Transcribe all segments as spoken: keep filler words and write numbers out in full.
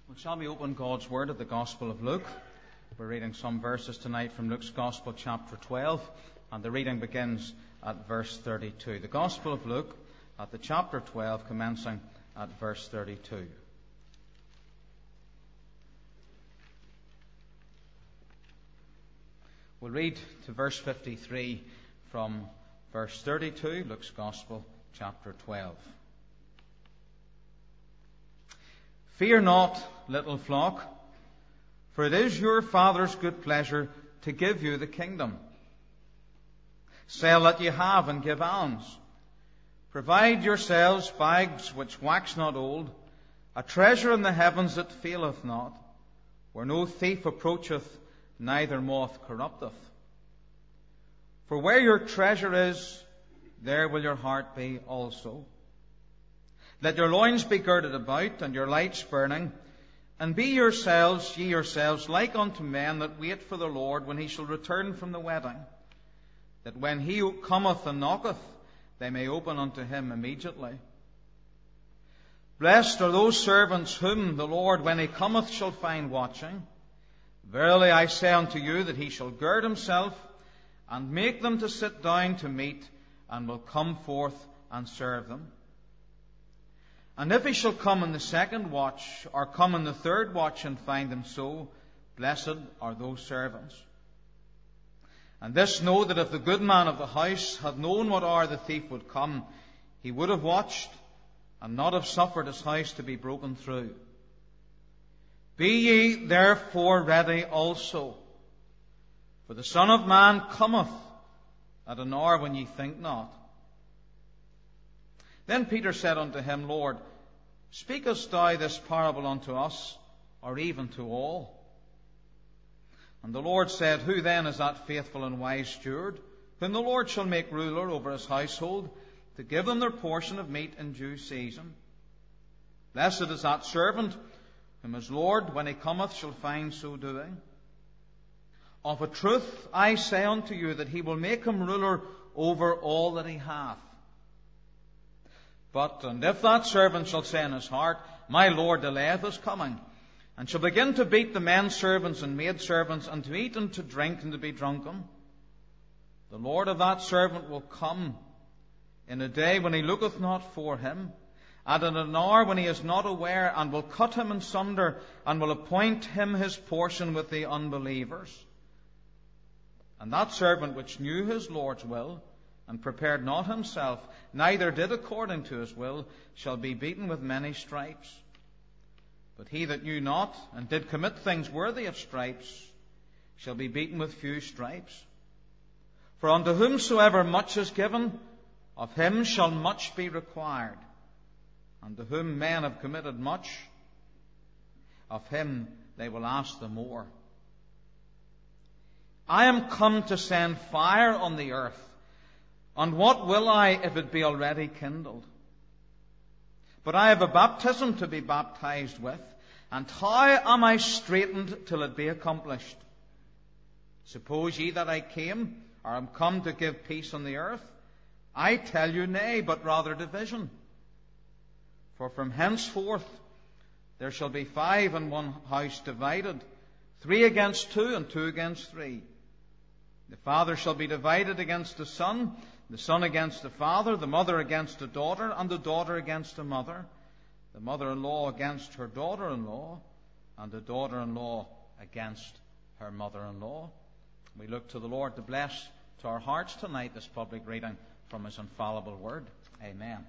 Well, shall we open God's Word at the Gospel of Luke? We're reading some verses tonight from Luke's Gospel, chapter twelve, and the reading begins at verse thirty-two. The Gospel of Luke at the chapter twelve, commencing at verse thirty-two. We'll read to verse fifty-three from verse thirty-two, Luke's Gospel, chapter twelve. Fear not, little flock, for it is your Father's good pleasure to give you the kingdom. Sell that ye have and give alms. Provide yourselves bags which wax not old, a treasure in the heavens that faileth not, where no thief approacheth, neither moth corrupteth. For where your treasure is, there will your heart be also. Let your loins be girded about, and your lights burning, and be yourselves, ye yourselves, like unto men that wait for the Lord when he shall return from the wedding, that when he cometh and knocketh, they may open unto him immediately. Blessed are those servants whom the Lord, when he cometh, shall find watching. Verily I say unto you that he shall gird himself, and make them to sit down to meat, and will come forth and serve them. And if he shall come in the second watch, or come in the third watch, and find them so, blessed are those servants. And this know, that if the good man of the house had known what hour the thief would come, he would have watched, and not have suffered his house to be broken through. Be ye therefore ready also, for the Son of Man cometh at an hour when ye think not. Then Peter said unto him, Lord, speakest thou this parable unto us, or even to all? And the Lord said, Who then is that faithful and wise steward, whom the Lord shall make ruler over his household, to give them their portion of meat in due season? Blessed is that servant, whom his Lord, when he cometh, shall find so doing. Of a truth I say unto you, that he will make him ruler over all that he hath. But, and if that servant shall say in his heart, My Lord delayeth his coming, and shall begin to beat the men servants and maid servants, and to eat and to drink and to be drunken, the Lord of that servant will come in a day when he looketh not for him, and in an hour when he is not aware, and will cut him in sunder, and will appoint him his portion with the unbelievers. And that servant which knew his Lord's will, and prepared not himself, neither did according to his will, shall be beaten with many stripes. But he that knew not, and did commit things worthy of stripes, shall be beaten with few stripes. For unto whomsoever much is given, of him shall much be required. And to whom men have committed much, of him they will ask the more. I am come to send fire on the earth, and what will I if it be already kindled? But I have a baptism to be baptized with, and how am I straitened till it be accomplished? Suppose ye that I came, or am come to give peace on the earth? I tell you, nay, but rather division. For from henceforth there shall be five in one house divided, three against two, and two against three. The father shall be divided against the son, the son against the father, the mother against the daughter, and the daughter against the mother, the mother-in-law against her daughter-in-law, and the daughter-in-law against her mother-in-law. We look to the Lord to bless to our hearts tonight this public reading from his infallible word. Amen.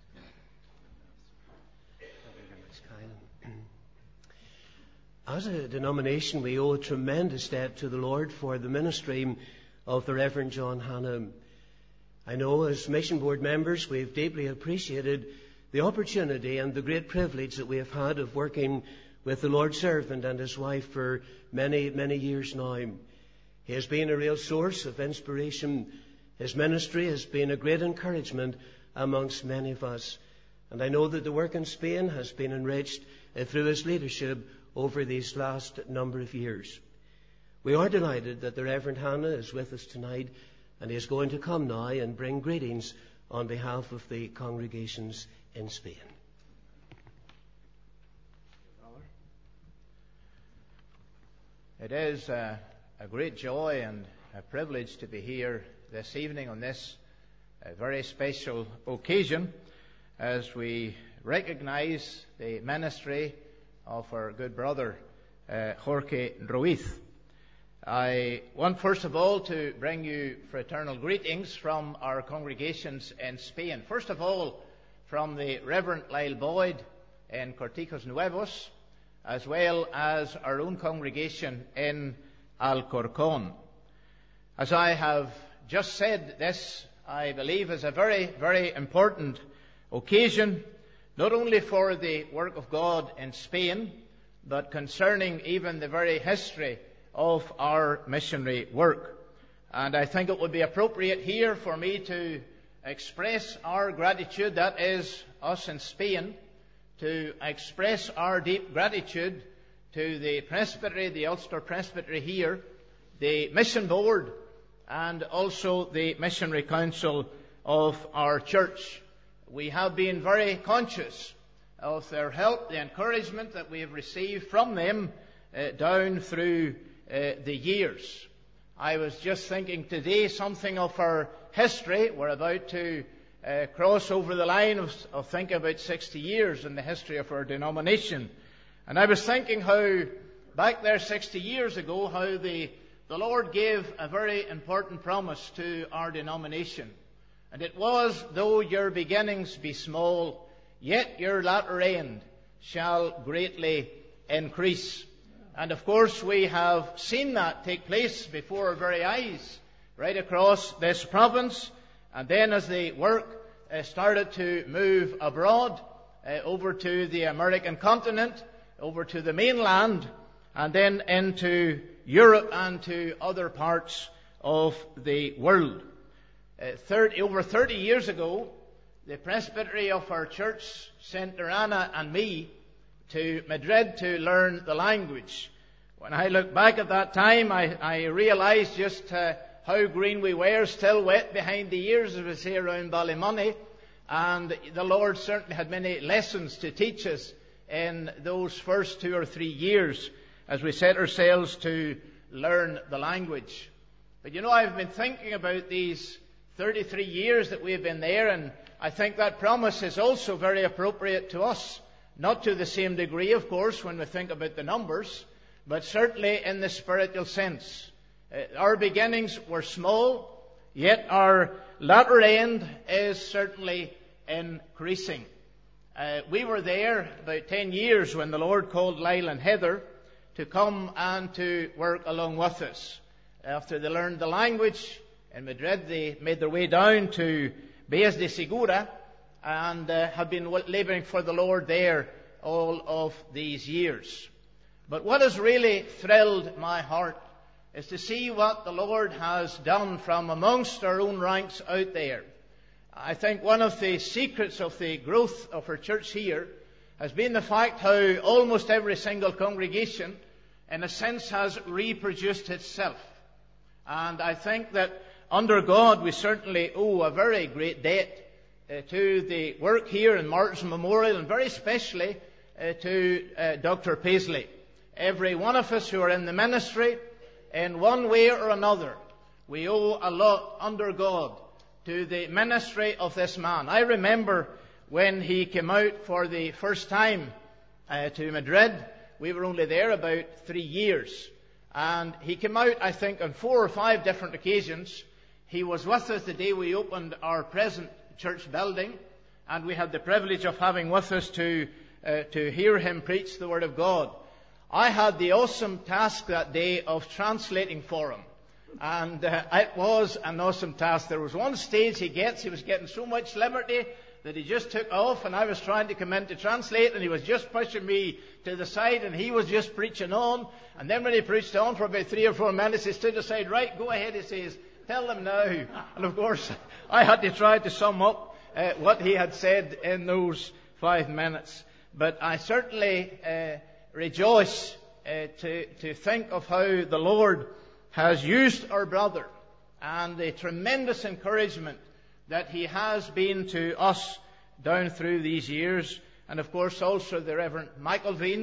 As a denomination, we owe a tremendous debt to the Lord for the ministry of the Reverend John Hannah. I know as mission board members we've deeply appreciated the opportunity and the great privilege that we have had of working with the Lord's servant and his wife for many, many years now. He has been a real source of inspiration. His ministry has been a great encouragement amongst many of us. And I know that the work in Spain has been enriched uh, through his leadership over these last number of years. We are delighted that the Reverend Hannah is with us tonight, and he is going to come now and bring greetings on behalf of the congregations in Spain. It is a, a great joy and a privilege to be here this evening on this uh, very special occasion as we recognize the ministry of our good brother uh, Jorge Ruiz. I want first of all to bring you fraternal greetings from our congregations in Spain. First of all, from the Reverend Lyle Boyd in Cortijos Nuevos, as well as our own congregation in Alcorcón. As I have just said, this, I believe, is a very, very important occasion, not only for the work of God in Spain, but concerning even the very history of our missionary work. And I think it would be appropriate here for me to express our gratitude, that is, us in Spain, to express our deep gratitude to the Presbytery, the Ulster Presbytery here, the Mission Board, and also the Missionary Council of our church. We have been very conscious of their help, the encouragement that we have received from them uh, down through uh, the years. I was just thinking today something of our history. We're about to Uh, cross over the line of, of thinking about sixty years in the history of our denomination. And I was thinking how, back there sixty years ago, how the, the Lord gave a very important promise to our denomination. And it was, though your beginnings be small, yet your latter end shall greatly increase. And of course we have seen that take place before our very eyes, right across this province. And then as the work uh, started to move abroad, uh, over to the American continent, over to the mainland, and then into Europe and to other parts of the world. Uh, thirty, over thirty years ago, the presbytery of our church sent Lorana and me to Madrid to learn the language. When I look back at that time, I, I realized just uh, how green we were, still wet behind the ears, as we say around Ballymoney. And the Lord certainly had many lessons to teach us in those first two or three years as we set ourselves to learn the language. But you know, I've been thinking about these thirty-three years that we've been there, and I think that promise is also very appropriate to us. Not to the same degree, of course, when we think about the numbers, but certainly in the spiritual sense. Uh, our beginnings were small, yet our latter end is certainly increasing. Uh, we were there about ten years when the Lord called Lyle and Heather to come and to work along with us. After they learned the language in Madrid, they made their way down to Beas de Segura and uh, have been labouring for the Lord there all of these years. But what has really thrilled my heart is to see what the Lord has done from amongst our own ranks out there. I think one of the secrets of the growth of our church here has been the fact how almost every single congregation, in a sense, has reproduced itself. And I think that under God we certainly owe a very great debt uh, to the work here in Martin's Memorial, and very especially uh, to uh, Doctor Paisley. Every one of us who are in the ministry, in one way or another, we owe a lot under God to the ministry of this man. I remember when he came out for the first time uh, to Madrid. We were only there about three years. And he came out, I think, on four or five different occasions. He was with us the day we opened our present church building, and we had the privilege of having with us to, uh, to hear him preach the Word of God. I had the awesome task that day of translating for him. And uh, it was an awesome task. There was one stage he gets, he was getting so much liberty that he just took off, and I was trying to come in to translate, and he was just pushing me to the side, and he was just preaching on. And then when he preached on for about three or four minutes, he stood aside. Right, go ahead, he says, tell them now. And of course, I had to try to sum up uh, what he had said in those five minutes. But I certainly uh, rejoice uh, to, to think of how the Lord has used our brother and the tremendous encouragement that he has been to us down through these years. And of course also the Reverend Michael Veen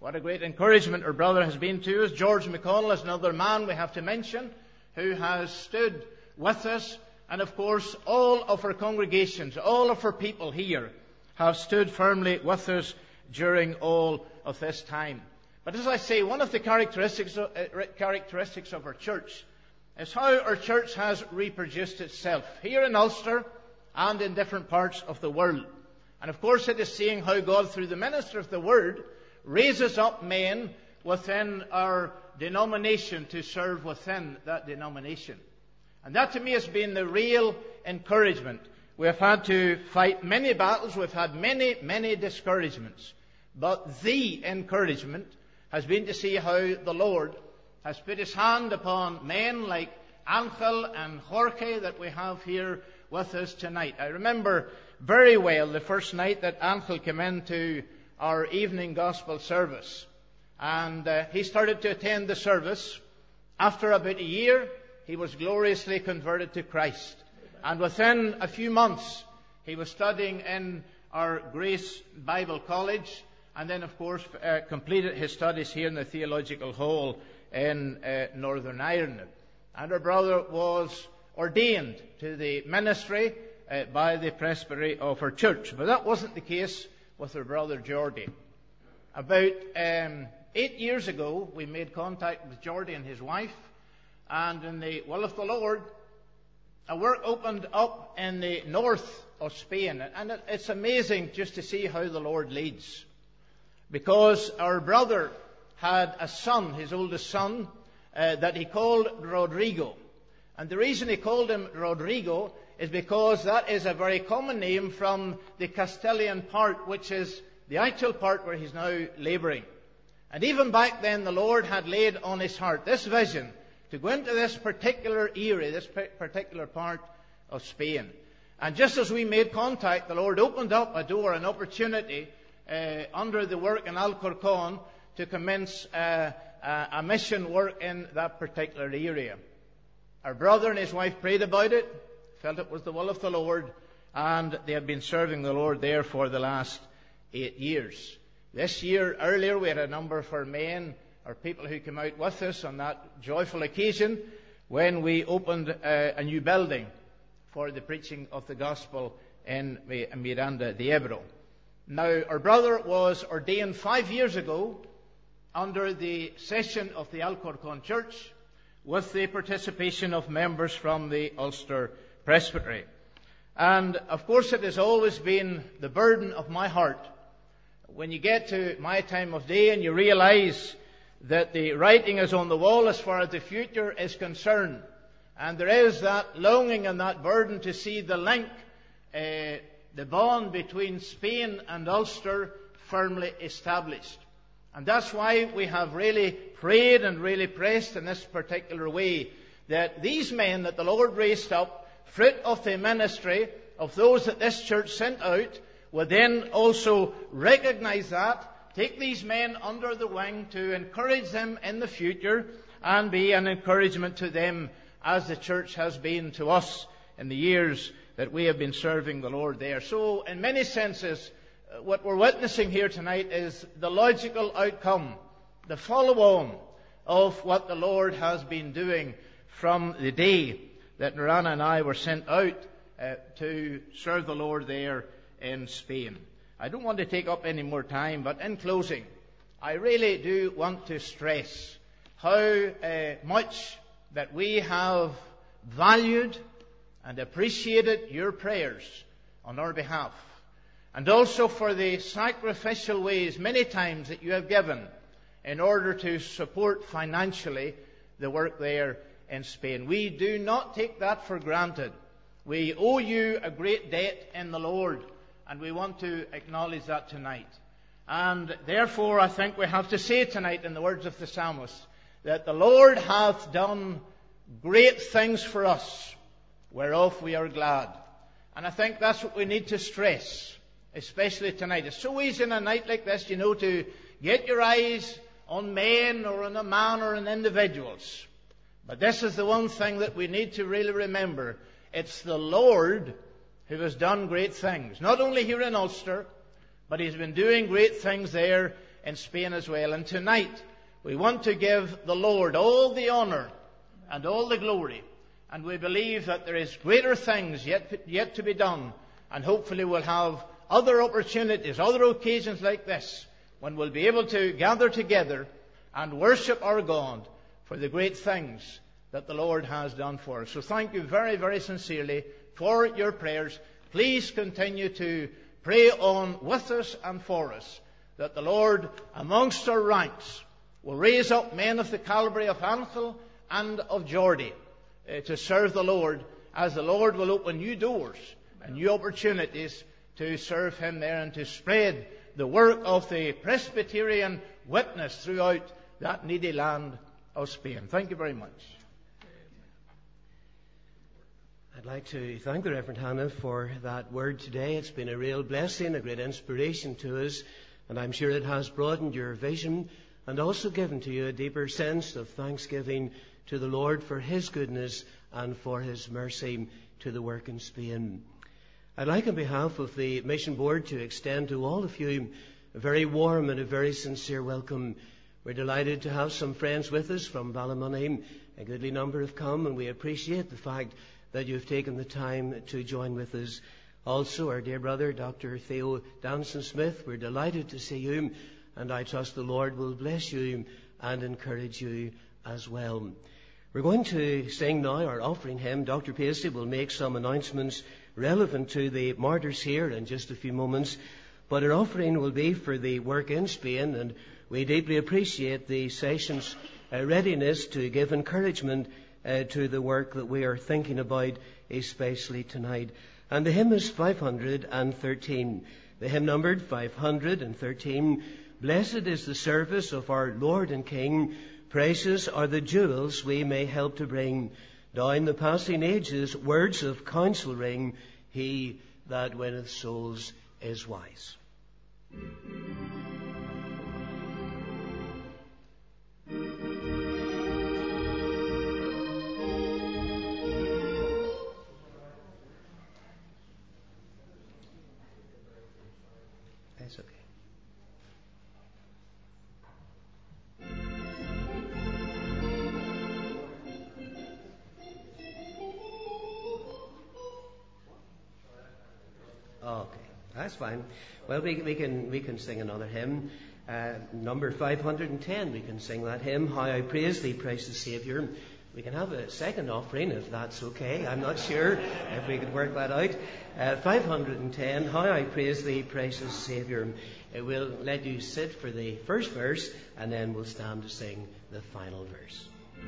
What a great encouragement our brother has been to us. George McConnell is another man we have to mention who has stood with us. And of course, all of our congregations, all of our people here have stood firmly with us during all of this time. But as I say, one of the characteristics of, uh, characteristics of our church is how our church has reproduced itself here in Ulster and in different parts of the world. And of course, it is seeing how God, through the minister of the Word, raises up men within our denomination to serve within that denomination. And that to me has been the real encouragement. We have had to fight many battles. We've had many, many discouragements. But the encouragement has been to see how the Lord has put His hand upon men like Angel and Jorge that we have here with us tonight. I remember very well the first night that Angel came into our evening gospel service. And uh, he started to attend the service. After about a year, he was gloriously converted to Christ. And within a few months, he was studying in our Grace Bible College. And then, of course, uh, completed his studies here in the Theological Hall in uh, Northern Ireland. And our brother was ordained to the ministry uh, by the presbytery of our church. But that wasn't the case with our brother Geordie. About um, eight years ago, we made contact with Geordie and his wife. And in the will of the Lord, a work opened up in the north of Spain. And it, it's amazing just to see how the Lord leads. Because our brother had a son, his oldest son, uh, that he called Rodrigo. And the reason he called him Rodrigo is because that is a very common name from the Castilian part, which is the actual part where he's now labouring. And even back then, the Lord had laid on his heart this vision to go into this particular area, this particular part of Spain. And just as we made contact, the Lord opened up a door, an opportunity uh, under the work in Alcorcón to commence uh, a, a mission work in that particular area. Our brother and his wife prayed about it, felt it was the will of the Lord, and they have been serving the Lord there for the last eight years. This year, earlier, we had a number of our men, our people who came out with us on that joyful occasion when we opened uh, a new building for the preaching of the gospel in Miranda de Ebro. Now, our brother was ordained five years ago under the session of the Alcorcón Church with the participation of members from the Ulster Presbytery. And, of course, it has always been the burden of my heart when you get to my time of day and you realize that the writing is on the wall as far as the future is concerned. And there is that longing and that burden to see the link, uh, the bond between Spain and Ulster firmly established. And that's why we have really prayed and really pressed in this particular way that these men that the Lord raised up, fruit of the ministry of those that this church sent out, would then also recognize that, take these men under the wing to encourage them in the future and be an encouragement to them as the church has been to us in the years that we have been serving the Lord there. So, in many senses, what we're witnessing here tonight is the logical outcome, the follow-on of what the Lord has been doing from the day that Narana and I were sent out uh, to serve the Lord there in Spain. I don't want to take up any more time, but in closing, I really do want to stress how uh, much that we have valued and appreciated your prayers on our behalf, and also for the sacrificial ways many times that you have given in order to support financially the work there in Spain. We do not take that for granted. We owe you a great debt in the Lord, and we want to acknowledge that tonight. And therefore, I think we have to say tonight, in the words of the psalmist, that the Lord hath done great things for us, whereof we are glad. And I think that's what we need to stress, especially tonight. It's so easy in a night like this, you know, to get your eyes on men or on a man or on individuals. But this is the one thing that we need to really remember. It's the Lord who has done great things. Not only here in Ulster, but He's been doing great things there in Spain as well. And tonight we want to give the Lord all the honour and all the glory. And we believe that there is greater things yet, yet to be done. And hopefully we'll have other opportunities, other occasions like this, when we'll be able to gather together and worship our God for the great things that the Lord has done for us. So thank you very, very sincerely for your prayers. Please continue to pray on with us and for us, that the Lord amongst our ranks will raise up men of the calibre of Anchel and of Geordie uh, to serve the Lord, as the Lord will open new doors and new opportunities to serve Him there and to spread the work of the Presbyterian witness throughout that needy land of Spain. Thank you very much. I'd like to thank the Reverend Hannah for that word today. It's been a real blessing, a great inspiration to us, and I'm sure it has broadened your vision and also given to you a deeper sense of thanksgiving to the Lord for His goodness and for His mercy to the work in Spain. I'd like on behalf of the Mission Board to extend to all of you a very warm and a very sincere welcome. We're delighted to have some friends with us from Ballymoney. A goodly number have come, and we appreciate the fact that you've taken the time to join with us. Also, our dear brother, Doctor Theo Danson-Smith, we're delighted to see you, and I trust the Lord will bless you and encourage you as well. We're going to sing now our offering hymn. Doctor Paisley will make some announcements relevant to the martyrs here in just a few moments, but our offering will be for the work in Spain, and we deeply appreciate the session's uh, readiness to give encouragement Uh, to the work that we are thinking about, especially tonight. And the hymn is five hundred thirteen. The hymn numbered five hundred thirteen. Blessed is the service of our Lord and King. Precious are the jewels we may help to bring. Down the passing ages words of counsel ring. He that winneth souls is wise. That's okay. Okay, that's fine. Well, we, we can we can sing another hymn, uh, number five hundred ten. We can sing that hymn, How I Praise Thee, Precious Saviour. We can have a second offering if that's okay. I'm not sure if we could work that out. Uh, five hundred ten, How I Praise Thee, Precious Saviour. It will let you sit for the first verse, and then we'll stand to sing the final verse.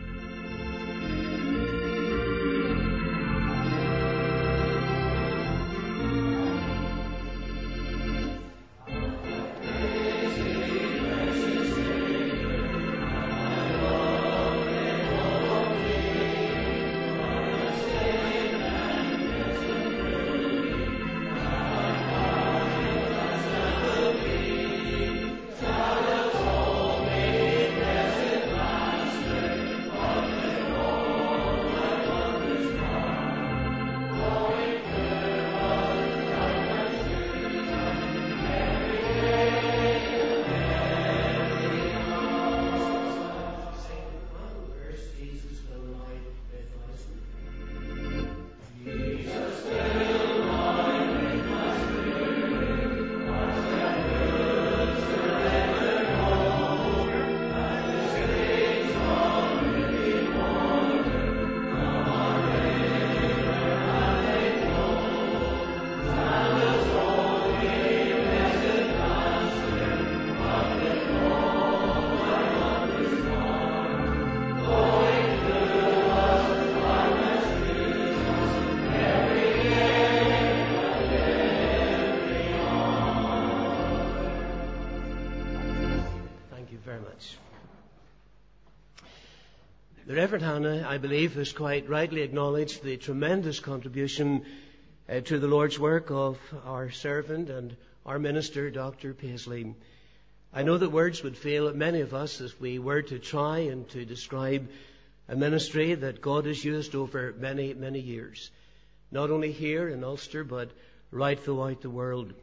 The Reverend Hannah, I believe, has quite rightly acknowledged the tremendous contribution uh, to the Lord's work of our servant and our minister, Doctor Paisley. I know that words would fail many of us if we were to try and to describe a ministry that God has used over many, many years, not only here in Ulster, but right throughout the world.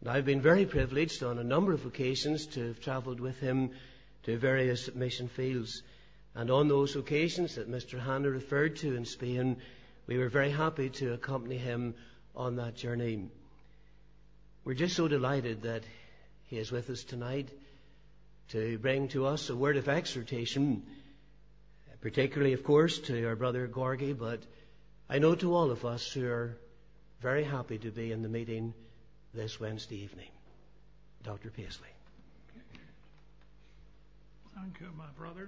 And I've been very privileged on a number of occasions to have travelled with him to various mission fields. And on those occasions that Mister Hannah referred to in Spain, we were very happy to accompany him on that journey. We're just so delighted that he is with us tonight to bring to us a word of exhortation, particularly, of course, to our brother Gorgie, but I know to all of us who are very happy to be in the meeting this Wednesday evening. Doctor Paisley. Thank you, my brother.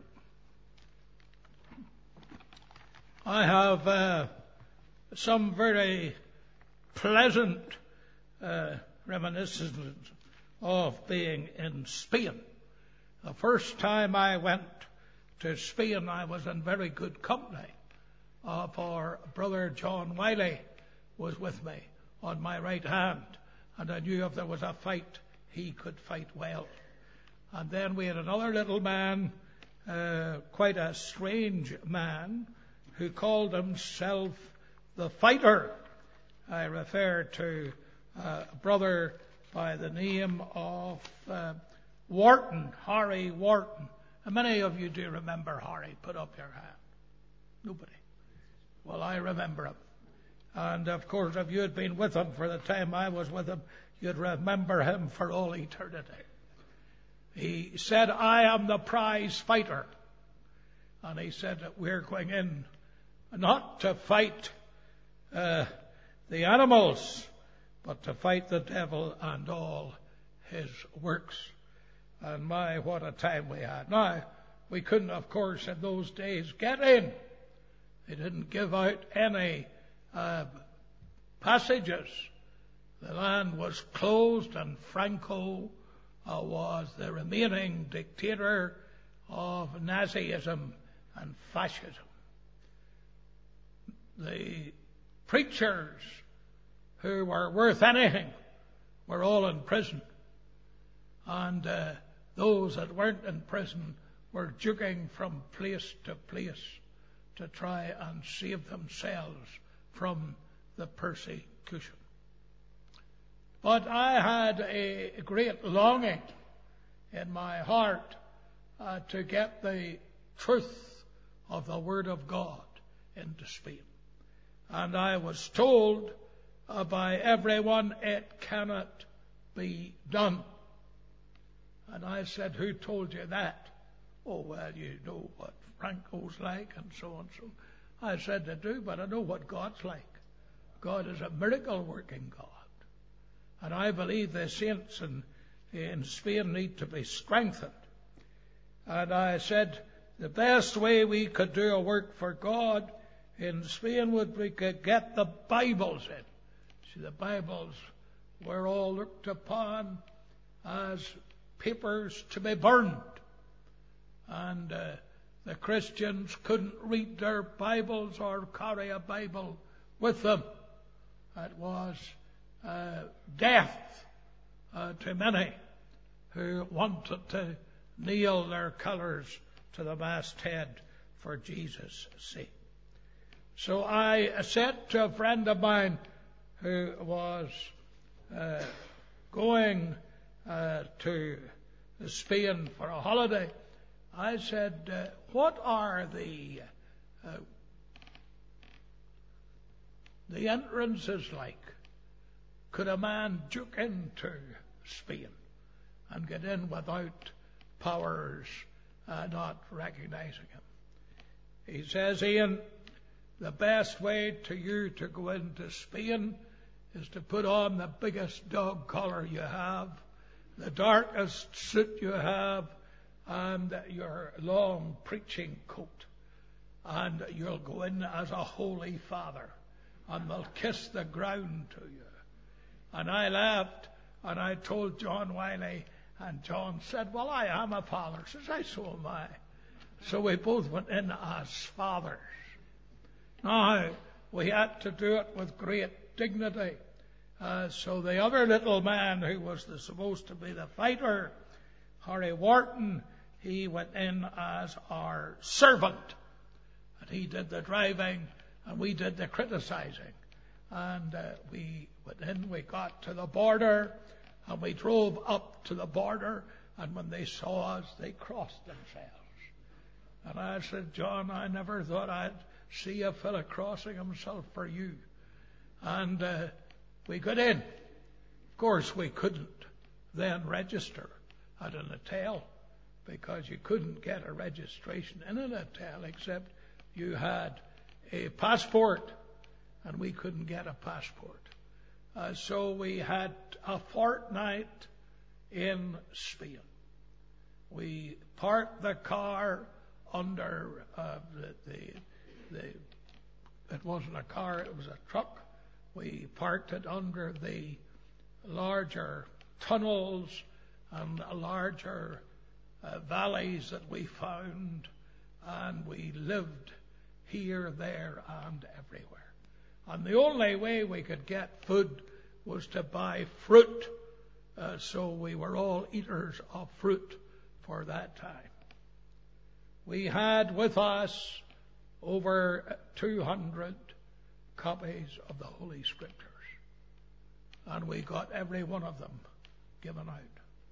I have uh, some very pleasant uh, reminiscences of being in Spain. The first time I went to Spain, I was in very good company, uh, for Brother John Wiley was with me on my right hand, and I knew if there was a fight, he could fight well. And then we had another little man, uh, quite a strange man, who called himself the Fighter. I refer to uh, a brother by the name of uh, Wharton, Harry Wharton. How many of you do remember Harry? Put up your hand. Nobody. Well, I remember him. And of course, if you had been with him for the time I was with him, you'd remember him for all eternity. He said, I am the prize fighter. And he said that we're going in not to fight uh, the animals, but to fight the devil and all his works. And my, what a time we had. Now, we couldn't, of course, in those days get in. They didn't give out any uh, passages. The land was closed, and Franco uh, was the remaining dictator of Nazism and fascism. The preachers who were worth anything were all in prison. And uh, those that weren't in prison were juking from place to place to try and save themselves from the persecution. But I had a great longing in my heart uh, to get the truth of the Word of God into Spain. And I was told uh, by everyone, it cannot be done. And I said, who told you that? Oh, well, you know what Franco's like and so on. So I said, I do, but I know what God's like. God is a miracle-working God. And I believe the saints in, in Spain need to be strengthened. And I said, the best way we could do a work for God in Spain would be to get the Bibles in. See, the Bibles were all looked upon as papers to be burned. And uh, the Christians couldn't read their Bibles or carry a Bible with them. It was uh, death uh, to many who wanted to nail their colours to the masthead for Jesus' sake. So I said to a friend of mine who was uh, going uh, to Spain for a holiday, I said, uh, what are the uh, the entrances like? Could a man juke into Spain and get in without powers uh, not recognizing him? He says, Ian, the best way to you to go into Spain is to put on the biggest dog collar you have, the darkest suit you have, and your long preaching coat. And you'll go in as a holy father, and they'll kiss the ground to you. And I laughed, and I told John Wiley, and John said, well, I am a father. Says I, so am I. So we both went in as fathers. Now, we had to do it with great dignity. Uh, so the other little man who was the, supposed to be the fighter, Harry Wharton, he went in as our servant. And he did the driving, and we did the criticizing. And uh, we went in, we got to the border, And we drove up to the border, and when they saw us, they crossed themselves. And I said, John, I never thought I'd see a fella crossing himself for you. And uh, we got in. Of course, we couldn't then register at an hotel, because you couldn't get a registration in an hotel except you had a passport, and we couldn't get a passport. Uh, so we had a fortnight in Spain. We parked the car under uh, the, the, the, it wasn't a car, it was a truck. We parked it under the larger tunnels and larger uh, valleys that we found, and we lived here, there, and everywhere. And the only way we could get food was to buy fruit, uh, so we were all eaters of fruit for that time. We had with us over two hundred copies of the Holy Scriptures, and we got every one of them given out.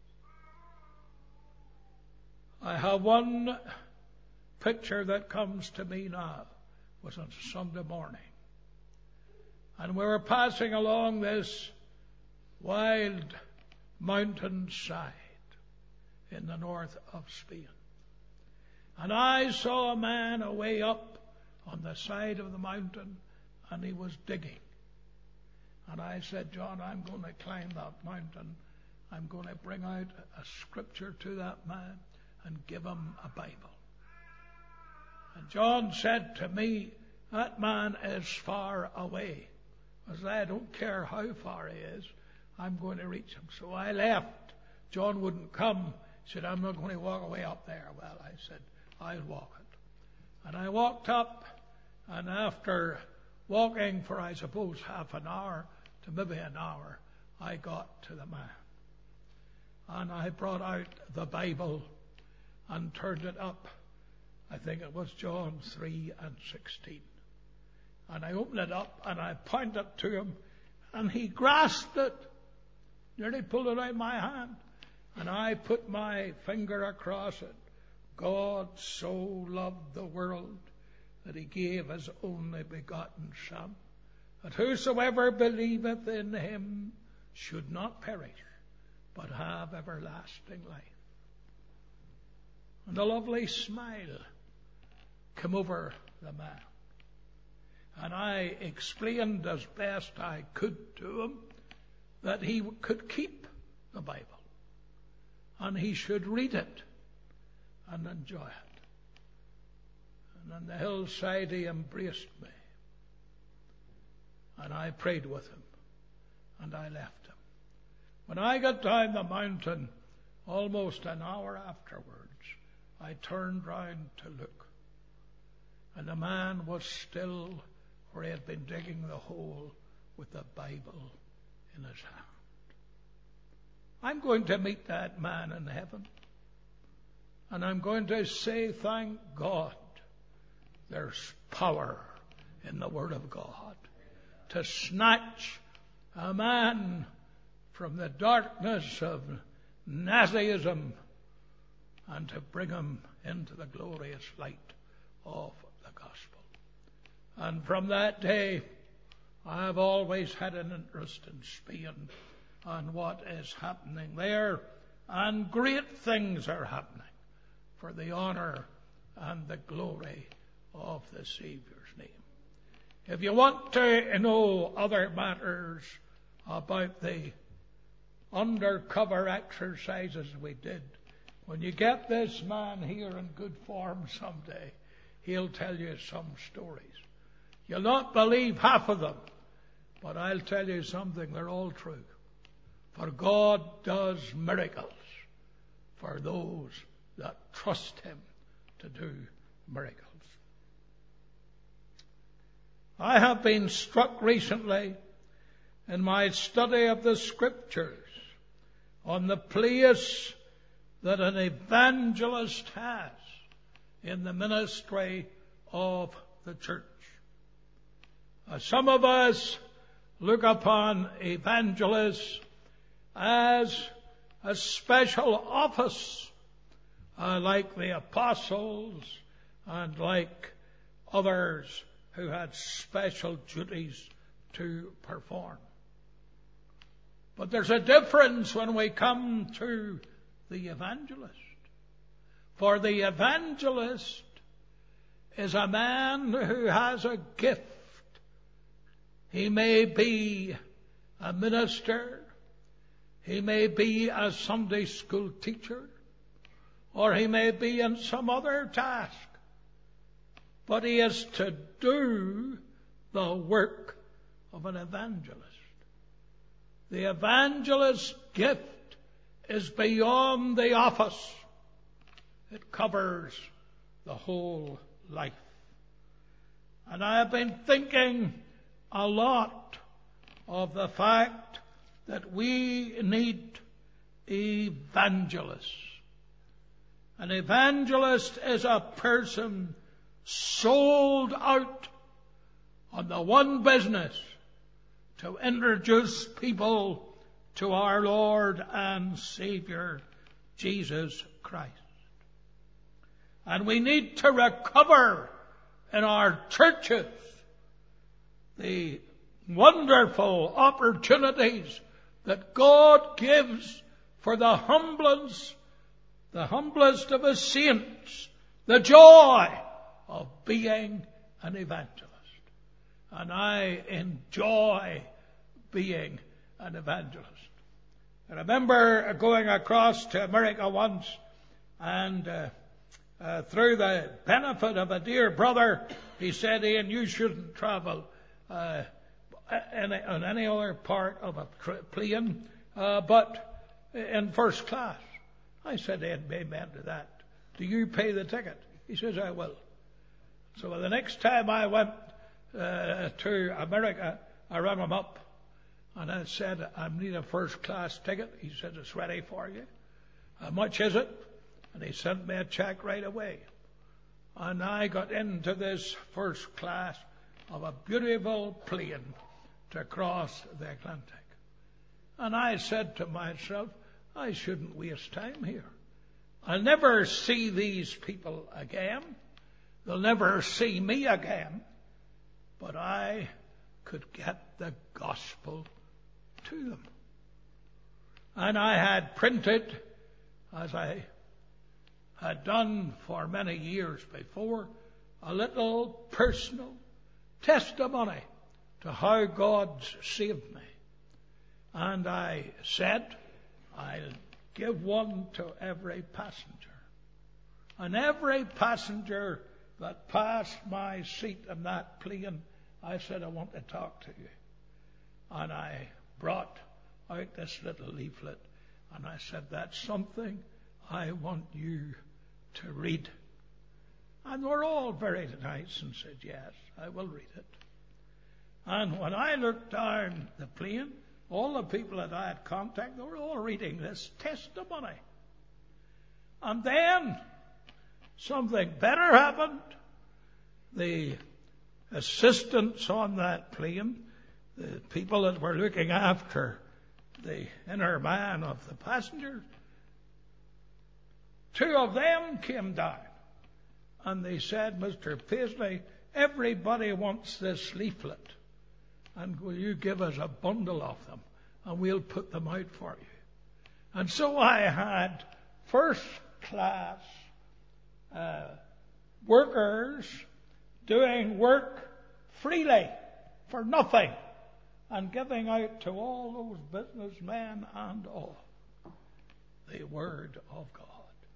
I have one picture that comes to me now. It was on Sunday morning. And we were passing along this wild mountain side in the north of Spain. And I saw a man away up on the side of the mountain, and he was digging. And I said, John, I'm going to climb that mountain. I'm going to bring out a scripture to that man and give him a Bible. And John said to me, that man is far away. I said, I don't care how far he is, I'm going to reach him. So I left. John wouldn't come. He said, I'm not going to walk away up there. Well, I said, I'll walk it. And I walked up, and after walking for, I suppose, half an hour to maybe an hour, I got to the man. And I brought out the Bible and turned it up. I think it was John three and sixteen. And I opened it up and I pointed to him, and he grasped it, nearly pulled it out of my hand. And I put my finger across it. God so loved the world that he gave his only begotten Son, that whosoever believeth in him should not perish, but have everlasting life. And a lovely smile came over the man. And I explained as best I could to him that he could keep the Bible, and he should read it and enjoy it. And on the hillside he embraced me, and I prayed with him, and I left him. When I got down the mountain, almost an hour afterwards, I turned round to look, and the man was still where he had been digging the hole with the Bible in his hand. I'm going to meet that man in heaven, and I'm going to say, thank God, there's power in the Word of God to snatch a man from the darkness of Nazism and to bring him into the glorious light of the gospel. And from that day, I have always had an interest in Spain and what is happening there, and great things are happening for the honor and the glory of the Saviour's name. If you want to know other matters about the undercover exercises we did, when you get this man here in good form someday, he'll tell you some stories. You'll not believe half of them, but I'll tell you something, they're all true. For God does miracles for those that trust him to do miracles. I have been struck recently in my study of the Scriptures on the place that an evangelist has in the ministry of the church. Uh, some of us look upon evangelists as a special office, uh, like the apostles and like others who had special duties to perform. But there's a difference when we come to the evangelist. For the evangelist is a man who has a gift. He may be a minister, he may be a Sunday school teacher, or he may be in some other task. But he is to do the work of an evangelist. The evangelist's gift is beyond the office. It covers the whole life. And I have been thinking a lot of the fact that we need evangelists. An evangelist is a person sold out on the one business to introduce people to our Lord and Savior, Jesus Christ. And we need to recover in our churches the wonderful opportunities that God gives for the humblest, the humblest of His saints, the joy of being an evangelist. And I enjoy being an evangelist. I remember going across to America once, and uh, uh, through the benefit of a dear brother, he said, Ian, you shouldn't travel uh, in, in any other part of a plane, uh, but in first class. I said, Ian, amen to that. Do you pay the ticket? He says, I will. So the next time I went uh, to America, I rang him up and I said, I need a first class ticket. He said, it's ready for you. How much is it? And he sent me a check right away. And I got into this first class of a beautiful plane to cross the Atlantic. And I said to myself, I shouldn't waste time here. I'll never see these people again. They'll never see me again. But I could get the gospel to them. And I had printed, as I had done for many years before, a little personal testimony to how God saved me. And I said, I'll give one to every passenger. And every passenger that passed my seat in that plane, I said, I want to talk to you. And I brought out this little leaflet, and I said, that's something I want you to read. And we're all very nice and said, yes, I will read it. And when I looked down the plane, all the people that I had contacted, they were all reading this testimony. And then something better happened. The assistants on that plane, the people that were looking after the inner man of the passengers, two of them came down and they said, Mister Paisley, everybody wants this leaflet, and will you give us a bundle of them and we'll put them out for you. And so I had first class uh, workers doing work freely for nothing and giving out to all those businessmen and all the Word of God.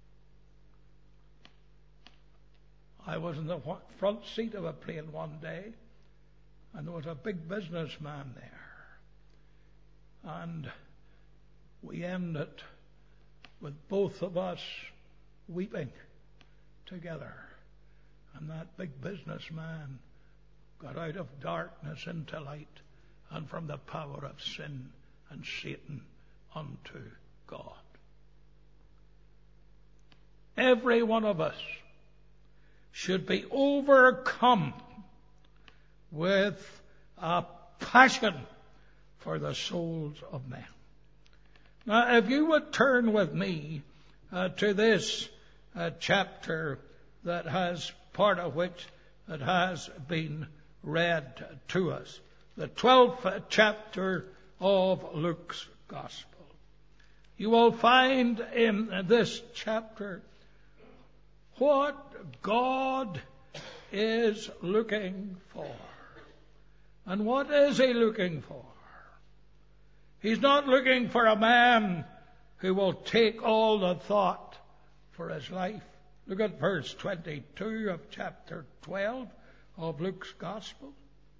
I was in the front seat of a plane one day, and there was a big businessman there. And we ended with both of us weeping together. And that big businessman got out of darkness into light, and from the power of sin and Satan unto God. Every one of us should be overcome with a passion for the souls of men. Now, if you would turn with me uh, to this uh, chapter that has part of which that has been read to us, the twelfth chapter of Luke's Gospel. You will find in this chapter what God is looking for. And what is He looking for? He's not looking for a man who will take all the thought for his life. Look at verse twenty-two of chapter twelve of Luke's Gospel.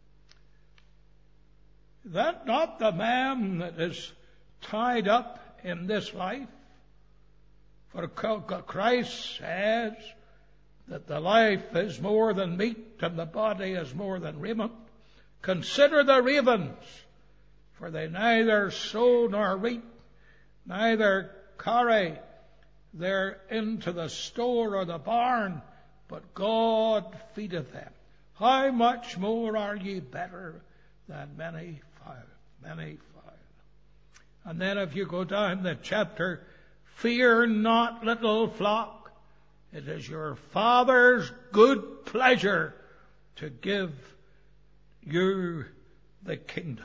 That not the man that is tied up in this life. For Christ says that the life is more than meat and the body is more than raiment. Consider the ravens, for they neither sow nor reap, neither carry their into the store or the barn, but God feedeth them. How much more are ye better than many fowl, many fowl? And then if you go down the chapter, fear not, little flock, it is your Father's good pleasure to give you the kingdom.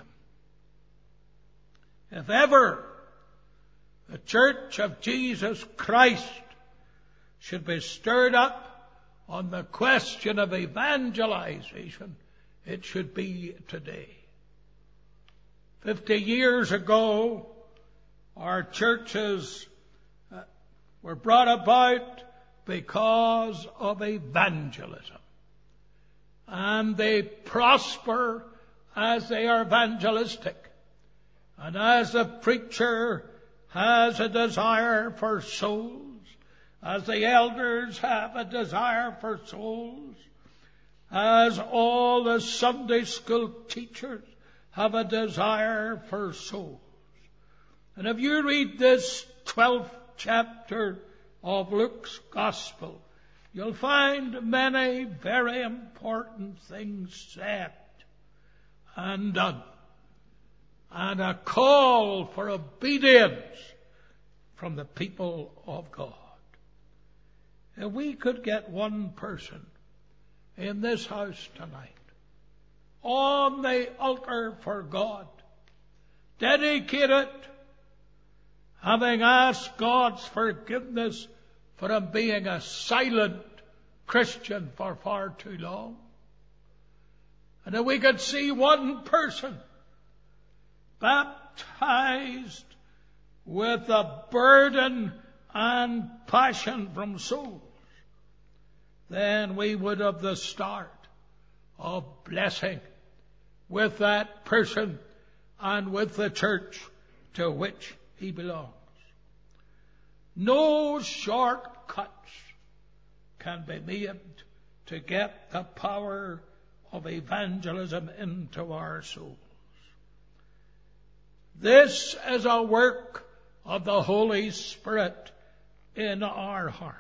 If ever the Church of Jesus Christ should be stirred up on the question of evangelization, it should be today. Fifty years ago, our churches uh, were brought about because of evangelism. And they prosper as they are evangelistic. And as the preacher has a desire for souls, as the elders have a desire for souls, as all the Sunday school teachers have a desire for souls. And if you read this twelfth chapter of Luke's Gospel, you'll find many very important things said and done, and a call for obedience from the people of God. If we could get one person in this house tonight on the altar for God, dedicated, having asked God's forgiveness for him being a silent Christian for far too long, and if we could see one person baptized with a burden and passion from souls, then we would have the start of blessing with that person and with the church to which he belongs. No shortcuts can be made to get the power of evangelism into our souls. This is a work of the Holy Spirit in our hearts.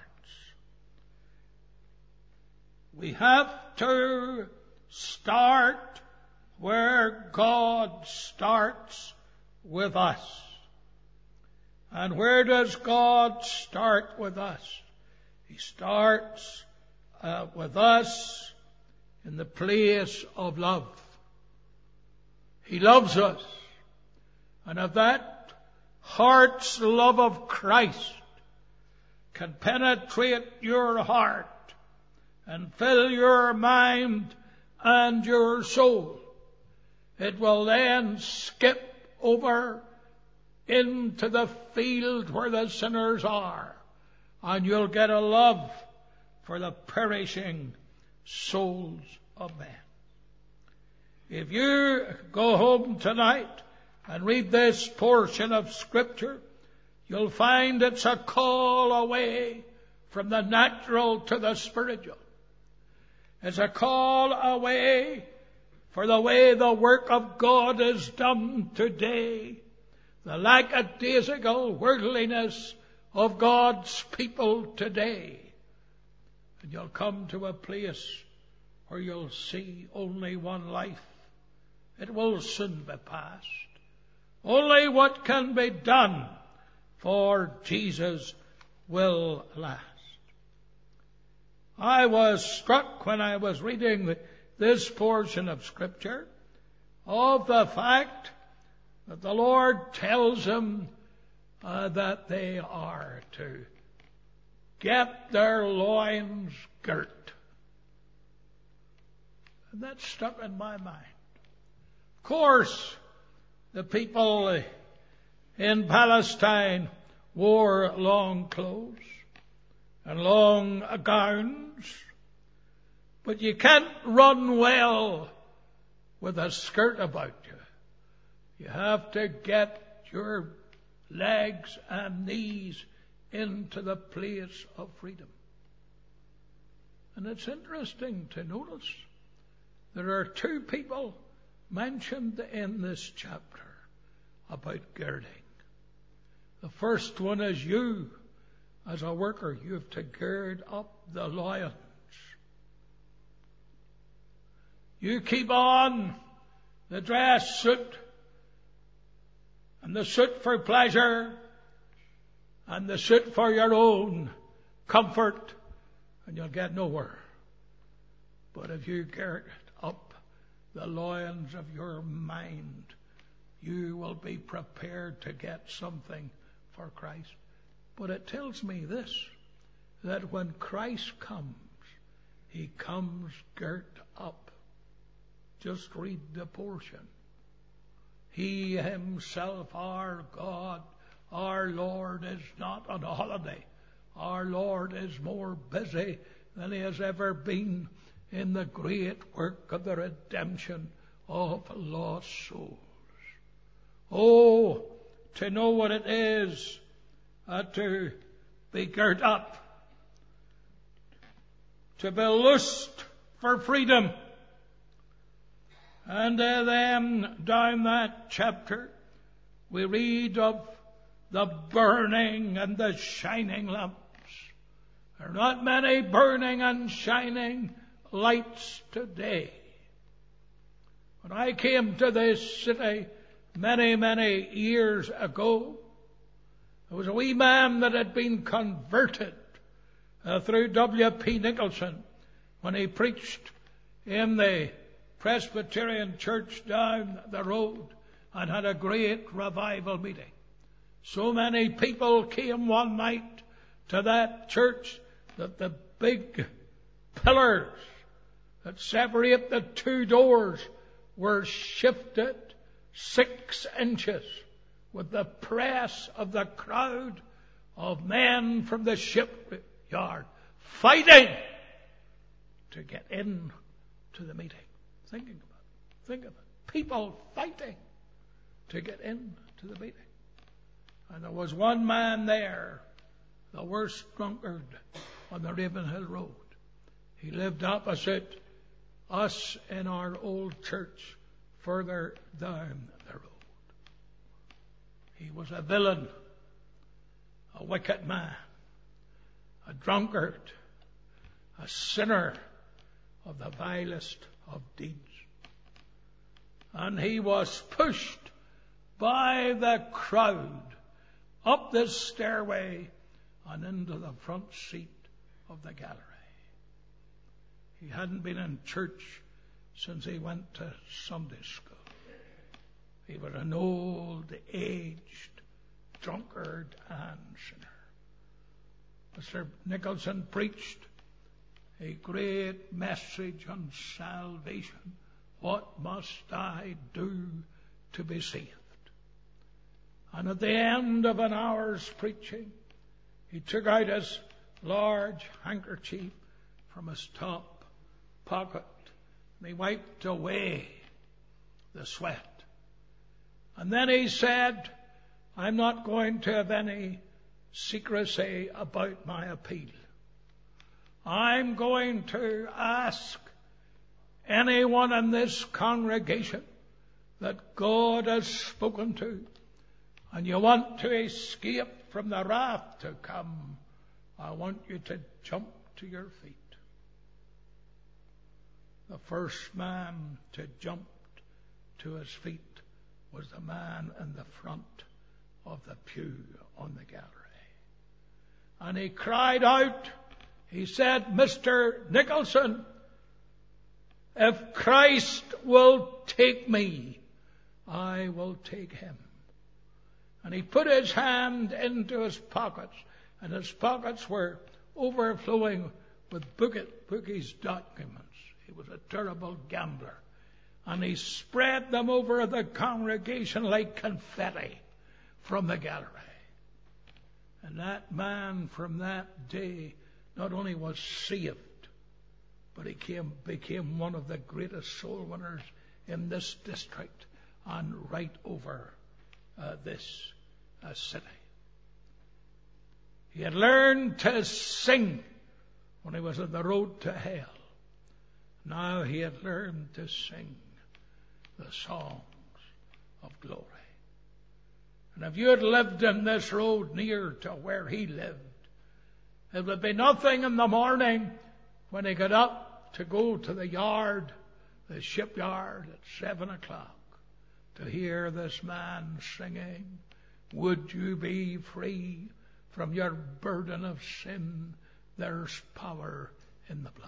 We have to start where God starts with us. And where does God start with us? He starts uh, with us in the place of love. He loves us. And if that heart's love of Christ can penetrate your heart and fill your mind and your soul, it will then skip over into the field where the sinners are, and you'll get a love for the perishing souls of men. If you go home tonight and read this portion of Scripture, you'll find it's a call away from the natural to the spiritual. It's a call away for the way the work of God is done today, the lackadaisical worldliness of God's people today. And you'll come to a place where you'll see only one life. It will soon be past. Only what can be done for Jesus will last. I was struck when I was reading this portion of Scripture of the fact that the Lord tells them uh, that they are to get their loins girt. And that stuck in my mind. Of course, the people in Palestine wore long clothes and long gowns, but you can't run well with a skirt about you. You have to get your legs and knees into the place of freedom. And it's interesting to notice there are two people mentioned in this chapter about girding. The first one is you, as a worker. You have to gird up the loins. You keep on the dress suit and the suit for pleasure and the suit for your own comfort, and you'll get nowhere. But if you gird up the loins of your mind, you will be prepared to get something for Christ. But it tells me this, that when Christ comes, he comes girt up. Just read the portion. He himself, our God, our Lord, is not on a holiday. Our Lord is more busy than he has ever been in the great work of the redemption of lost souls. Oh, to know what it is uh, to be girt up, to be loosed for freedom. And uh, then down that chapter, we read of the burning and the shining lamps. There are not many burning and shining lights today. When I came to this city many, many years ago, there was a wee man that had been converted uh, through W P Nicholson when he preached in the Presbyterian church down the road and had a great revival meeting. So many people came one night to that church that the big pillars that separate the two doors were shifted six inches with the press of the crowd of men from the shipyard fighting to get in to the meeting. Thinking about it. Think of it. People fighting to get in to the meeting. And there was one man there, the worst drunkard on the Ravenhill Road. He lived opposite us in our old church further down the road. He was a villain, a wicked man, a drunkard, a sinner of the vilest of deeds. And he was pushed by the crowd up this stairway and into the front seat of the gallery. He hadn't been in church since he went to Sunday school. He was an old, aged drunkard and sinner. Mister Nicholson preached a great message on salvation. What must I do to be saved? And at the end of an hour's preaching, he took out his large handkerchief from his top pocket and he wiped away the sweat. And then he said, I'm not going to have any secrecy about my appeal. I'm going to ask anyone in this congregation that God has spoken to, and you want to escape from the wrath to come, I want you to jump to your feet. The first man to jump to his feet was the man in the front of the pew on the gallery. And he cried out, he said, Mister Nicholson, if Christ will take me, I will take him. And he put his hand into his pockets, and his pockets were overflowing with bookies documents. He was a terrible gambler. And he spread them over the congregation like confetti from the gallery. And that man from that day not only was saved, but he came, became one of the greatest soul winners in this district and right over uh, this uh, city. He had learned to sing when he was on the road to hell. Now he had learned to sing the songs of glory. And if you had lived in this road near to where he lived, it would be nothing in the morning when he got up to go to the yard, the shipyard at seven o'clock, to hear this man singing, would you be free from your burden of sin? There's power in the blood.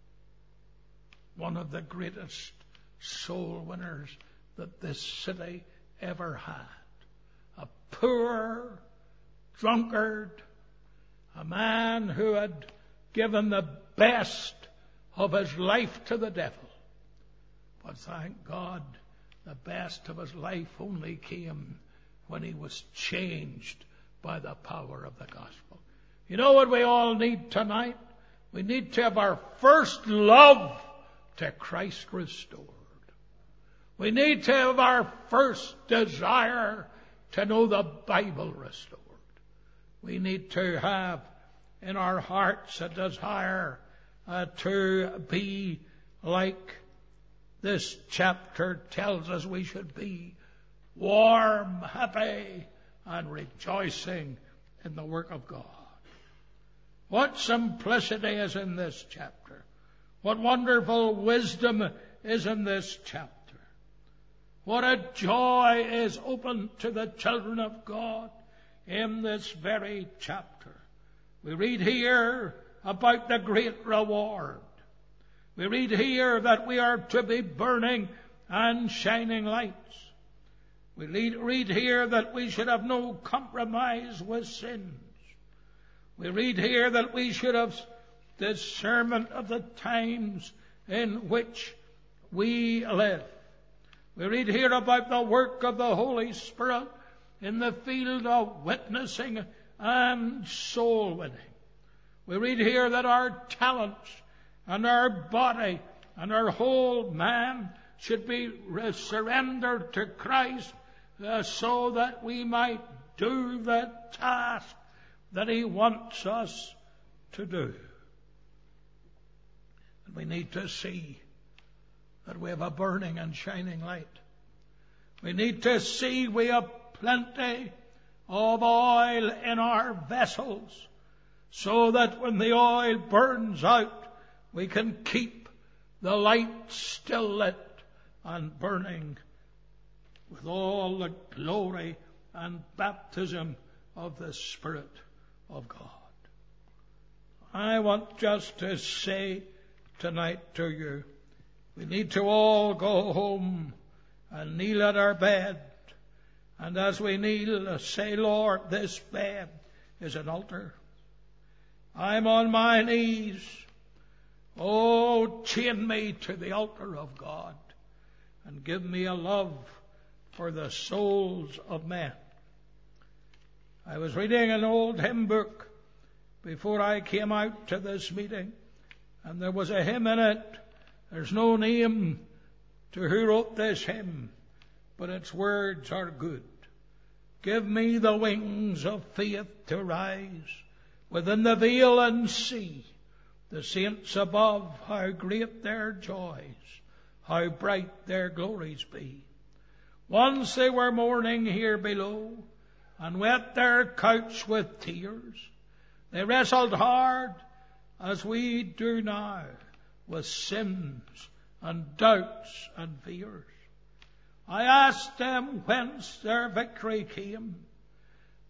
One of the greatest soul winners that this city ever had. A poor drunkard, a man who had given the best of his life to the devil. But thank God, the best of his life only came when he was changed by the power of the gospel. You know what we all need tonight? We need to have our first love to Christ restored. We need to have our first desire to know the Bible restored. We need to have in our hearts a desire uh, to be like this chapter tells us we should be, warm, happy, and rejoicing in the work of God. What simplicity is in this chapter. What wonderful wisdom is in this chapter. What a joy is open to the children of God in this very chapter. We read here about the great reward. We read here that we are to be burning and shining lights. We read here that we should have no compromise with sins. We read here that we should have discernment of the times in which we live. We read here about the work of the Holy Spirit in the field of witnessing and soul winning. We read here that our talents and our body and our whole man should be surrendered to Christ uh, so that we might do the task that He wants us to do. And we need to see that we have a burning and shining light. We need to see we have plenty of oil in our vessels so that when the oil burns out, we can keep the light still lit and burning with all the glory and baptism of the Spirit of God. I want just to say tonight to you, we need to all go home and kneel at our bed. And as we kneel, say, Lord, this bed is an altar. I'm on my knees. Oh, chain me to the altar of God and give me a love for the souls of men. I was reading an old hymn book before I came out to this meeting, and there was a hymn in it. There's no name to who wrote this hymn, but its words are good. Give me the wings of faith to rise within the veil and see the saints above, how great their joys, how bright their glories be. Once they were mourning here below, and wet their couch with tears. They wrestled hard, as we do now, with sins and doubts and fears. I asked them whence their victory came,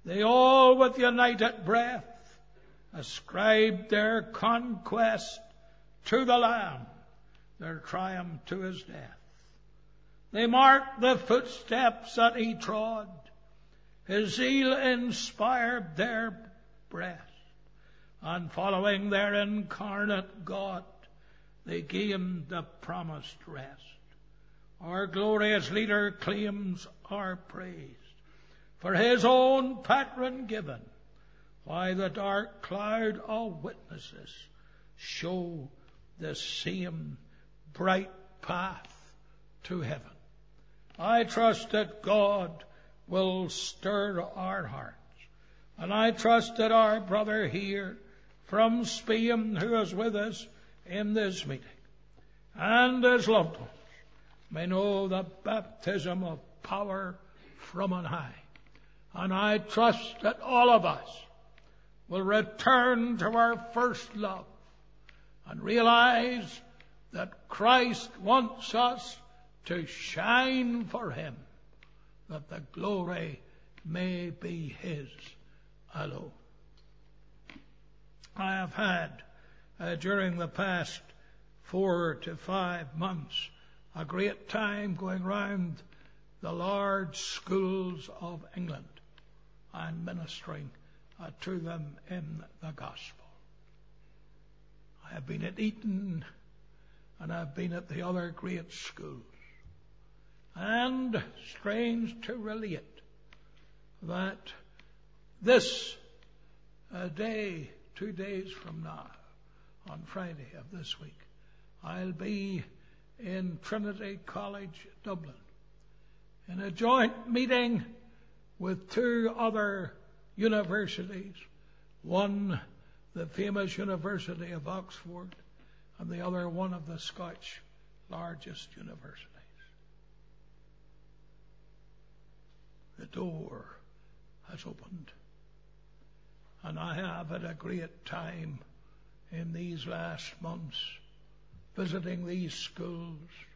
They all with united breath ascribed their conquest to the Lamb, their triumph to his death. They marked the footsteps that he trod. His zeal inspired their breast. And following their incarnate God, they gained the promised rest. Our glorious leader claims our praise for his own patron given, while the dark cloud of witnesses show the same bright path to heaven. I trust that God will stir our hearts, and I trust that our brother here from Spain, who is with us in this meeting, and his loved ones, may know the baptism of power from on high. And I trust that all of us will return to our first love and realize that Christ wants us to shine for him, that the glory may be his alone. I have had, uh, during the past four to five months, a great time going round the large schools of England and ministering uh, to them in the gospel. I have been at Eton, and I've been at the other great schools. And strange to relate that this uh, day, two days from now, on Friday of this week, I'll be in Trinity College, Dublin, in a joint meeting with two other universities, one the famous University of Oxford, and the other one of the Scotch largest universities. The door has opened, and I have had a great time in these last months visiting these schools.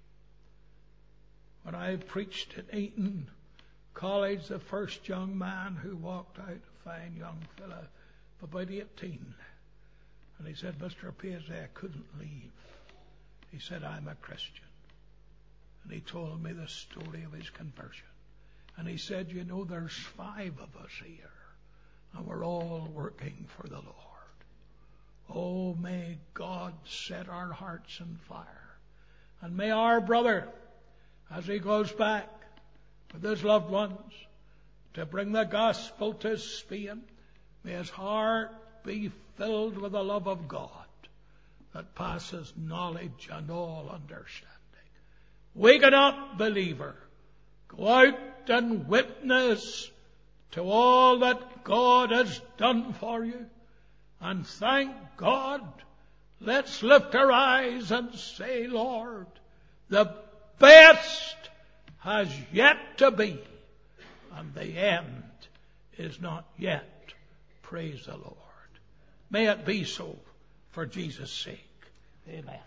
When I preached at Eton College, the first young man who walked out, a fine young fellow of about eighteen, and he said, "Mister Paisley, I couldn't leave." He said, "I'm a Christian." And he told me the story of his conversion. And he said, "You know, there's five of us here, and we're all working for the Lord. Oh, may God set our hearts on fire. And may our brother, as he goes back with his loved ones to bring the gospel to Spain, may his heart be filled with the love of God that passes knowledge and all understanding. Waken up, believer. Go out and witness to all that God has done for you. And thank God. Let's lift our eyes and say, Lord, the best has yet to be, and the end is not yet. Praise the Lord. May it be so for Jesus' sake. Amen.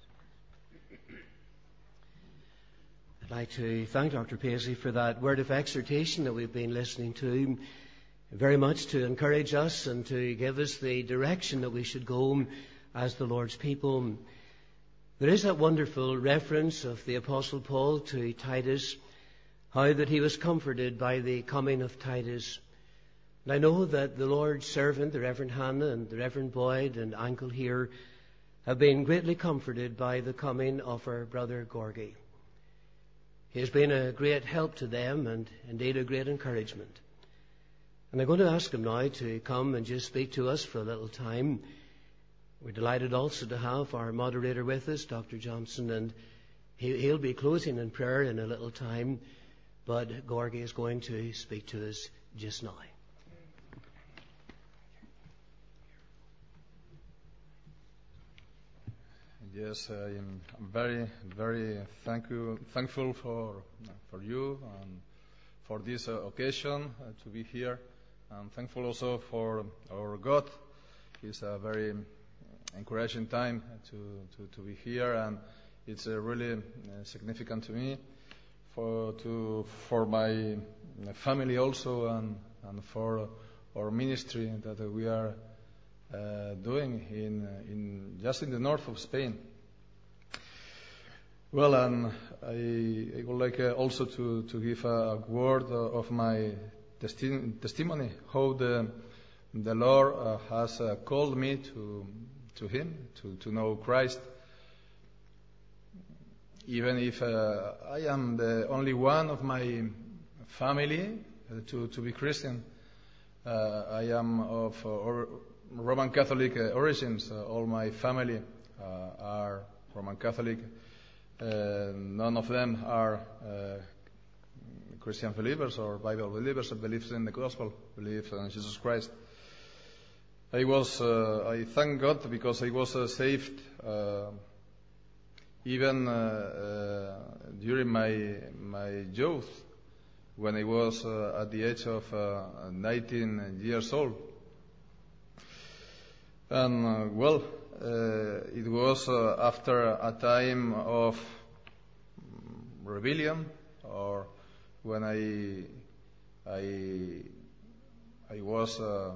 I'd like to thank Doctor Paisley for that word of exhortation that we've been listening to, very much to encourage us and to give us the direction that we should go as the Lord's people. There is that wonderful reference of the Apostle Paul to Titus, how that he was comforted by the coming of Titus. And I know that the Lord's servant, the Reverend Hannah and the Reverend Boyd and Uncle here, have been greatly comforted by the coming of our brother Gorgie. He has been a great help to them and indeed a great encouragement. And I'm going to ask him now to come and just speak to us for a little time. We're delighted also to have our moderator with us, Doctor Johnson, and he'll be closing in prayer in a little time, but Gorgie is going to speak to us just now. Yes, I am very, very thank you, thankful for for you and for this uh, occasion uh, to be here. I'm thankful also for our God. It's a very encouraging time to, to, to be here, and it's uh, really uh, significant to me, for to for my family also, and and for our ministry that we are uh, doing in, in just in the north of Spain. Well, and I, I would like uh, also to, to give a, a word of my testi- testimony, how the the Lord uh, has uh, called me to to Him, to, to know Christ. Even if uh, I am the only one of my family uh, to, to be Christian, uh, I am of uh, or Roman Catholic uh, origins. Uh, all my family uh, are Roman Catholic. Uh, none of them are uh, Christian believers or Bible believers, believes in the gospel, believe in Jesus Christ. I was, uh, I thank God because I was uh, saved uh, even uh, uh, during my my youth, when I was uh, at the age of uh, nineteen years old. And uh, well, uh, it was uh, after a time of rebellion, or when I I I was uh,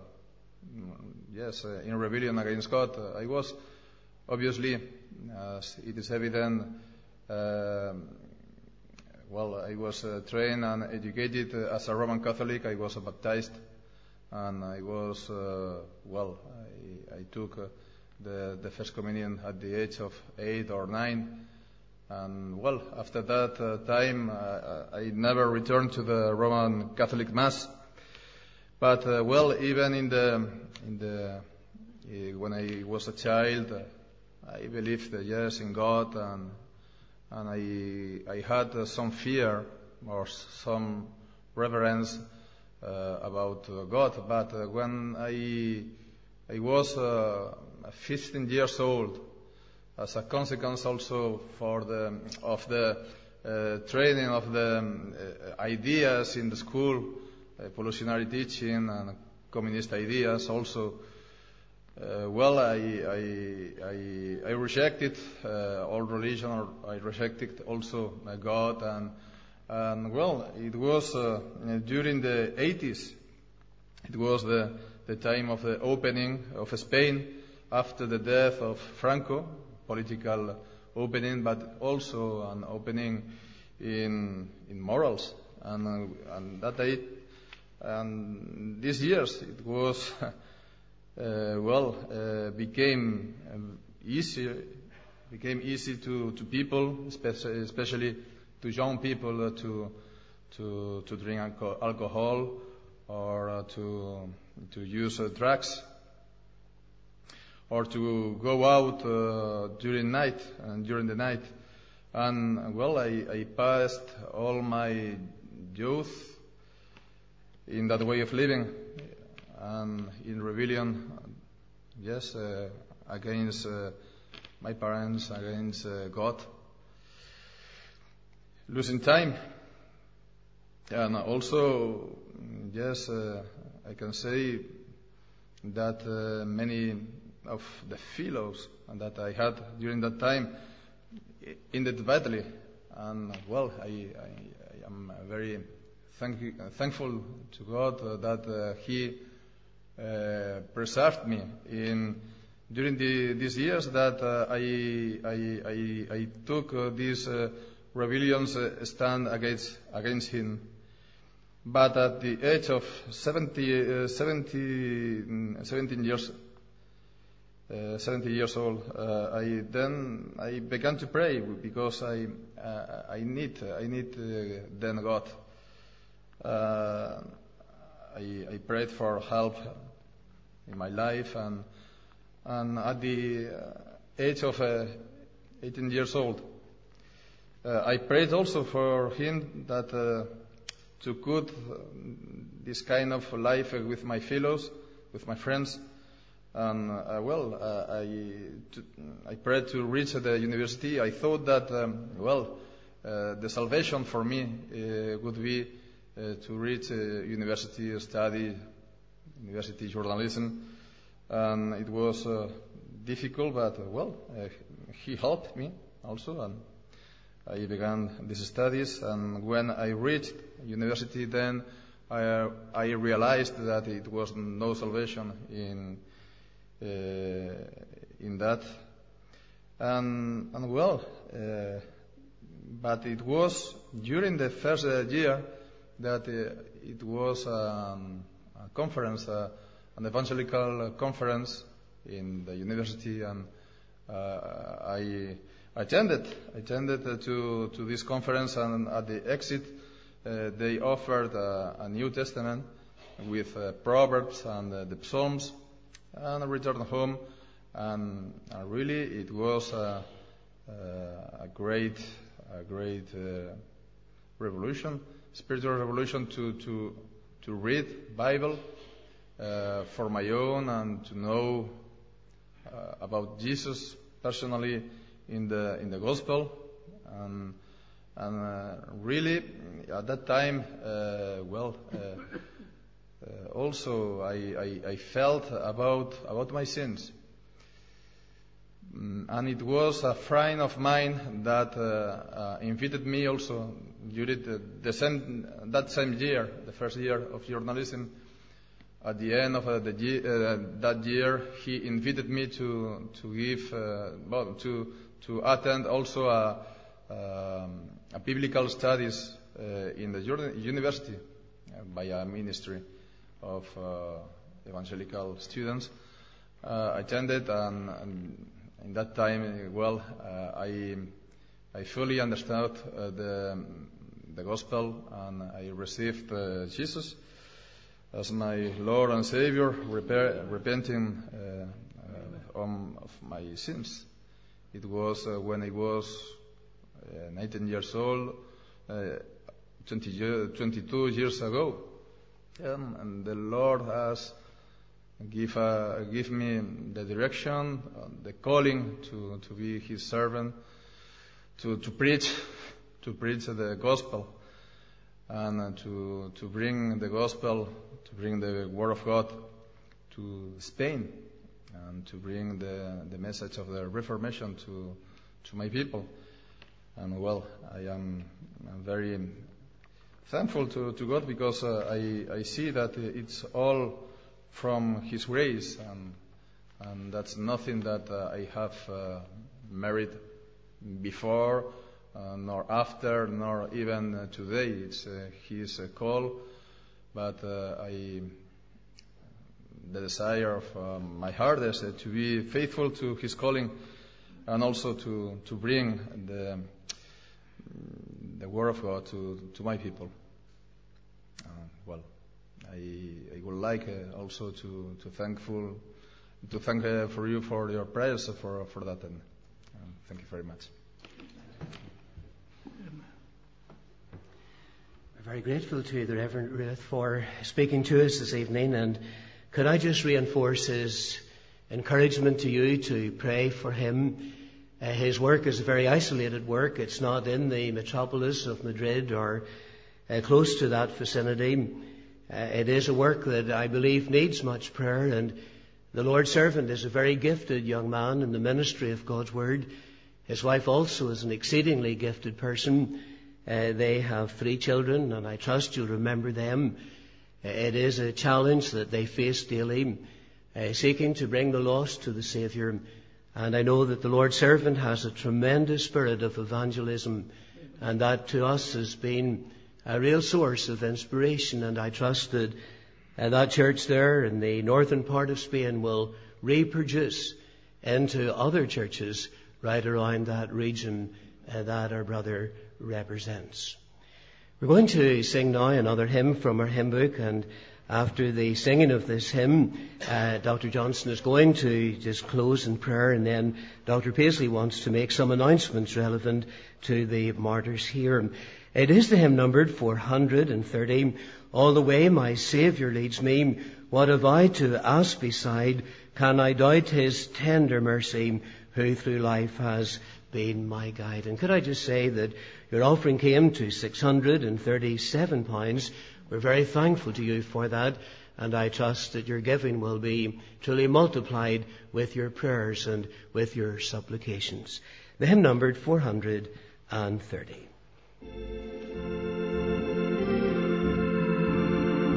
yes uh, in rebellion against God. Uh, I was obviously, as it is evident, uh, well, I was uh, trained and educated uh, as a Roman Catholic. I was uh, baptized, and I was uh, well. I, I took uh, the the first communion at the age of eight or nine, and well, after that uh, time, uh, I never returned to the Roman Catholic Mass. But uh, well, even in the in the uh, when I was a child, uh, I believed uh, yes in God, and and I I had uh, some fear or some reverence uh, about uh, God. But uh, when I I was uh, fifteen years old, as a consequence also for the of the uh, training of the um, uh, ideas in the school, evolutionary teaching and communist ideas also. Uh, well, I I I, I rejected uh, all religion. Or I rejected also uh, God, and and well, it was uh, during the eighties. It was the the time of the opening of Spain after the death of Franco, political opening, but also an opening in in morals, and uh, and that day. And these years, it was, uh, well, uh, became um, easy, became easy to, to people, especially, especially to young people, uh, to to to drink alco- alcohol or uh, to to use uh, drugs, or to go out uh, during night and during the night. And well, I, I passed all my youth in that way of living, and in rebellion, yes, uh, against uh, my parents, against uh, God, losing time. And also, yes, uh, I can say that uh, many of the fellows that I had during that time ended badly, and well, I, I, I am very Thank you, uh, thankful to God uh, that uh, He uh, preserved me in during the, these years that uh, I, I, I, I took uh, these uh, rebellions uh, stand against against Him. But at the age of seventy, uh, seventy, seventeen years, uh, seventy years old, uh, I then I began to pray because I uh, I need I need uh, then God. Uh, I, I prayed for help in my life, and and at the age of uh, eighteen years old, uh, I prayed also for Him that uh, to good this kind of life with my fellows, with my friends, and uh, well, uh, I to, I prayed to reach the university. I thought that um, well, uh, the salvation for me uh, would be Uh, to reach uh, university study, university journalism, and it was uh, difficult, but uh, well, uh, He helped me also, and I began these studies. And when I reached university, then I, I realized that it was no salvation in uh, in that, and and well, uh, but it was during the first uh, year that uh, it was um, a conference, uh, an evangelical conference in the university, and uh, I attended attended to to this conference, and at the exit uh, they offered uh, a New Testament with uh, Proverbs and uh, the Psalms, and I returned home, and uh, really it was uh, uh, a great a great uh, revolution, spiritual revolution to to to read Bible uh, for my own, and to know uh, about Jesus personally in the in the gospel, and and uh, really at that time, uh, well, uh, uh, also I, I I felt about about my sins, mm, and it was a friend of mine that uh, uh, invited me also during the, the same that same year, the first year of journalism. At the end of uh, the year, uh, that year, he invited me to to give uh, well, to to attend also a, um, a biblical studies uh, in the university uh, by a ministry of uh, evangelical students. Uh, I attended, and, and in that time, well, uh, I I fully understood uh, the the gospel, and I received uh, Jesus as my Lord and Savior, repair, repenting uh, uh, um, of my sins. It was uh, when I was uh, nineteen years old, uh, twenty, twenty-two years ago, um, and the Lord has give uh, give me the direction, uh, the calling to to be His servant, to to preach, to preach the gospel, and uh, to to bring the gospel, to bring the word of God to Spain, and to bring the the message of the Reformation to to my people. And well, I am I'm very thankful to, to God, because uh, I I see that it's all from His grace, and and that's nothing that uh, I have uh, merit before, uh, nor after, nor even uh, today. It's uh, His uh, call, but uh, I the desire of uh, my heart is uh, to be faithful to His calling, and also to to bring the the word of God to to my people. Uh, well, I I would like uh, also to to thankful to thank uh, for you for your prayers for for that, and uh, thank you very much. We're very grateful to the Reverend Ruth for speaking to us this evening, and could I just reinforce his encouragement to you to pray for him. Uh, his work is a very isolated work. It's not in the metropolis of Madrid or uh, close to that vicinity. Uh, it is a work that I believe needs much prayer, and the Lord's servant is a very gifted young man in the ministry of God's Word. His wife also is an exceedingly gifted person. Uh, they have three children, and I trust you'll remember them. Uh, it is a challenge that they face daily, uh, seeking to bring the lost to the Saviour. And I know that the Lord's servant has a tremendous spirit of evangelism, and that to us has been a real source of inspiration. And I trust that uh, that church there in the northern part of Spain will reproduce into other churches right around that region uh, that our brother represents. We're going to sing now another hymn from our hymn book, and after the singing of this hymn, uh, Doctor Johnson is going to just close in prayer, and then Doctor Paisley wants to make some announcements relevant to the martyrs here. It is the hymn numbered four hundred thirty. All the way my Saviour leads me, what have I to ask beside? Can I doubt His tender mercy, who through life has been my guide? And could I just say that your offering came to six hundred thirty-seven pounds. We're very thankful to you for that, and I trust that your giving will be truly multiplied with your prayers and with your supplications. The hymn numbered four hundred thirty.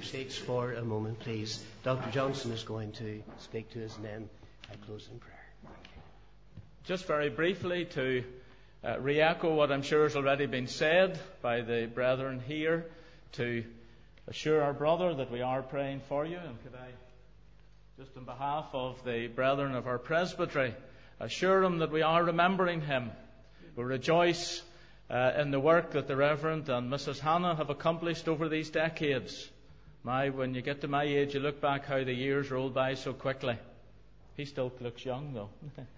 seats for a moment, please. Doctor Johnson is going to speak to us, and then I close in prayer. Just very briefly to uh, re-echo what I'm sure has already been said by the brethren here, to assure our brother that we are praying for you. And could I, just on behalf of the brethren of our presbytery, assure him that we are remembering him. We rejoice uh, in the work that the Reverend and Missus Hannah have accomplished over these decades. My, when you get to my age, you look back how the years roll by so quickly. He still looks young, though.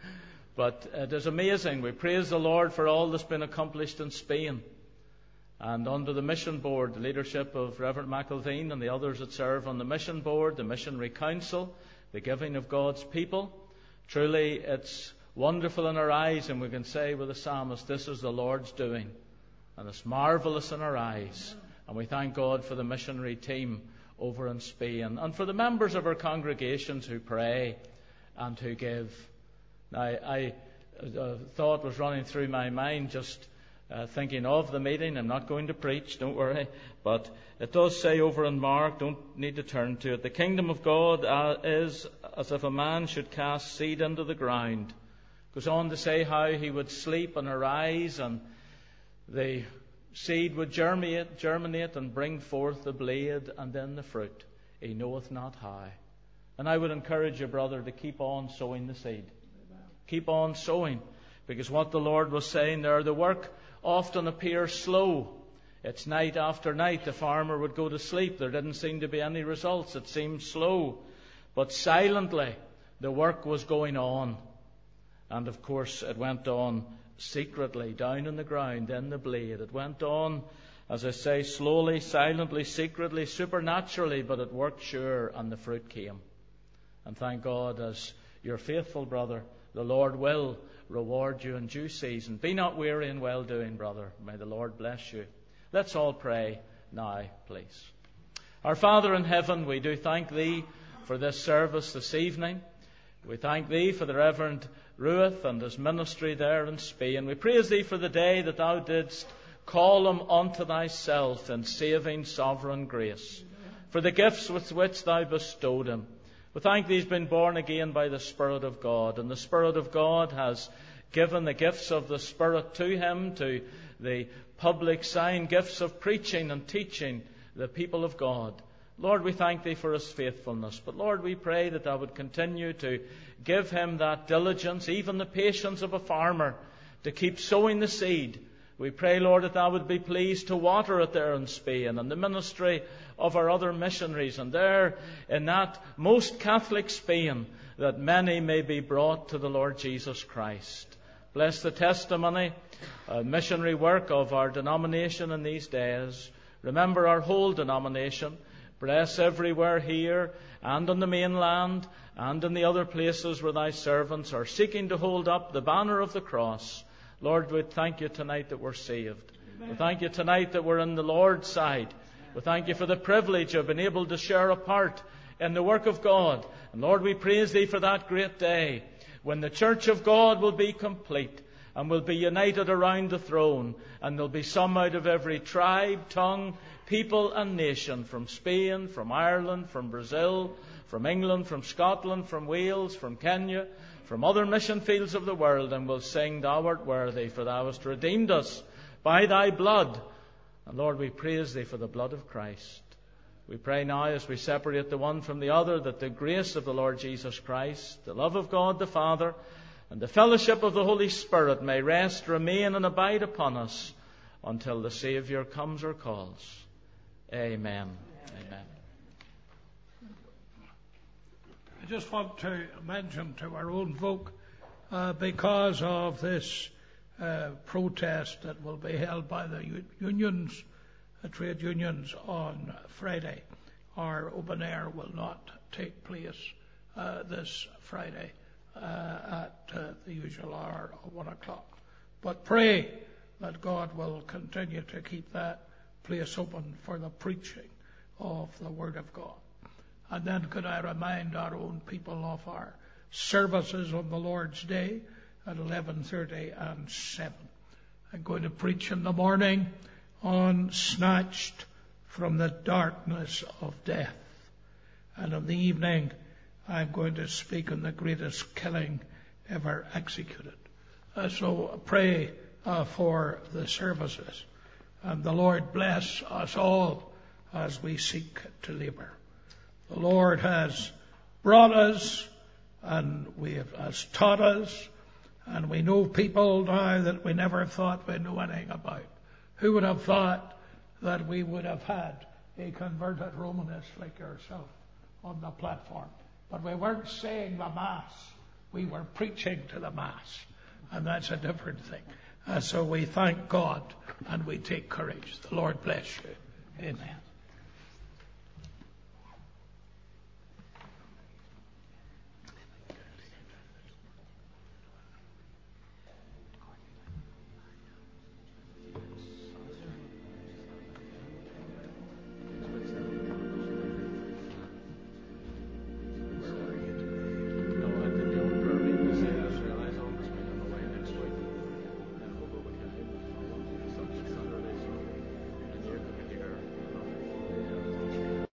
But it is amazing. We praise the Lord for all that's been accomplished in Spain. And under the mission board, the leadership of Reverend McElveen and the others that serve on the mission board, the missionary council, the giving of God's people, truly it's wonderful in our eyes, and we can say with the psalmist, this is the Lord's doing. And it's marvellous in our eyes. And we thank God for the missionary team over in Spain, and for the members of our congregations who pray and who give. Now, I, a thought was running through my mind just uh, thinking of the meeting. I'm not going to preach, don't worry. But it does say over in Mark, don't need to turn to it, the kingdom of God uh, is as if a man should cast seed into the ground. Goes on to say how he would sleep and arise, and the seed would germinate, germinate and bring forth the blade and then the fruit. He knoweth not how. And I would encourage you, brother, to keep on sowing the seed. Keep on sowing, because what the Lord was saying there, the work often appears slow. It's night after night. The farmer would go to sleep. There didn't seem to be any results. It seemed slow. But silently, the work was going on. And of course, it went on secretly, down in the ground, in the blade. It went on, as I say, slowly, silently, secretly, supernaturally, but it worked sure, and the fruit came. And thank God, as your faithful brother, the Lord will reward you in due season. Be not weary in well-doing, brother. May the Lord bless you. Let's all pray now, please. Our Father in heaven, we do thank Thee for this service this evening. We thank Thee for the Reverend Ruth and his ministry there in Spain. We praise Thee for the day that Thou didst call him unto Thyself in saving sovereign grace, for the gifts with which Thou bestowed him. We thank Thee he's been born again by the Spirit of God, and the Spirit of God has given the gifts of the Spirit to him, to the public sign gifts of preaching and teaching the people of God. Lord, we thank Thee for his faithfulness, but Lord, we pray that Thou would continue to give him that diligence, even the patience of a farmer, to keep sowing the seed. We pray, Lord, that Thou would be pleased to water it there in Spain, and the ministry of our other missionaries, and there in that most Catholic Spain, that many may be brought to the Lord Jesus Christ. Bless the testimony, uh, missionary work of our denomination in these days. Remember our whole denomination. Bless everywhere here and on the mainland and in the other places where Thy servants are seeking to hold up the banner of the cross. Lord, we thank You tonight that we're saved. Amen. We thank You tonight that we're in the Lord's side. We thank You for the privilege of being able to share a part in the work of God. And Lord, we praise Thee for that great day when the church of God will be complete and will be united around the throne, and there'll be some out of every tribe, tongue, people and nation, from Spain, from Ireland, from Brazil, from England, from Scotland, from Wales, from Kenya, from other mission fields of the world, and will sing, Thou art worthy, for Thou hast redeemed us by Thy blood. And Lord, we praise Thee for the blood of Christ. We pray now, as we separate the one from the other, that the grace of the Lord Jesus Christ, the love of God the Father, and the fellowship of the Holy Spirit may rest, remain, and abide upon us until the Saviour comes or calls. Amen. Amen. I just want to mention to our own folk, uh, because of this uh, protest that will be held by the unions, the trade unions on Friday, our open air will not take place uh, this Friday uh, at uh, the usual hour of one o'clock. But pray that God will continue to keep that place open for the preaching of the Word of God. And then could I remind our own people of our services on the Lord's Day at eleven thirty and seven. I'm going to preach in the morning on Snatched from the darkness of death. And in the evening, I'm going to speak on the greatest killing ever executed. Uh, so pray uh, for the services. And the Lord bless us all as we seek to labour. The Lord has brought us, and we have, has taught us, and we know people now that we never thought we'd know anything about. Who would have thought that we would have had a converted Romanist like yourself on the platform? But we weren't saying the Mass. We were preaching to the Mass. And that's a different thing. Uh, so we thank God and we take courage. The Lord bless you. Amen.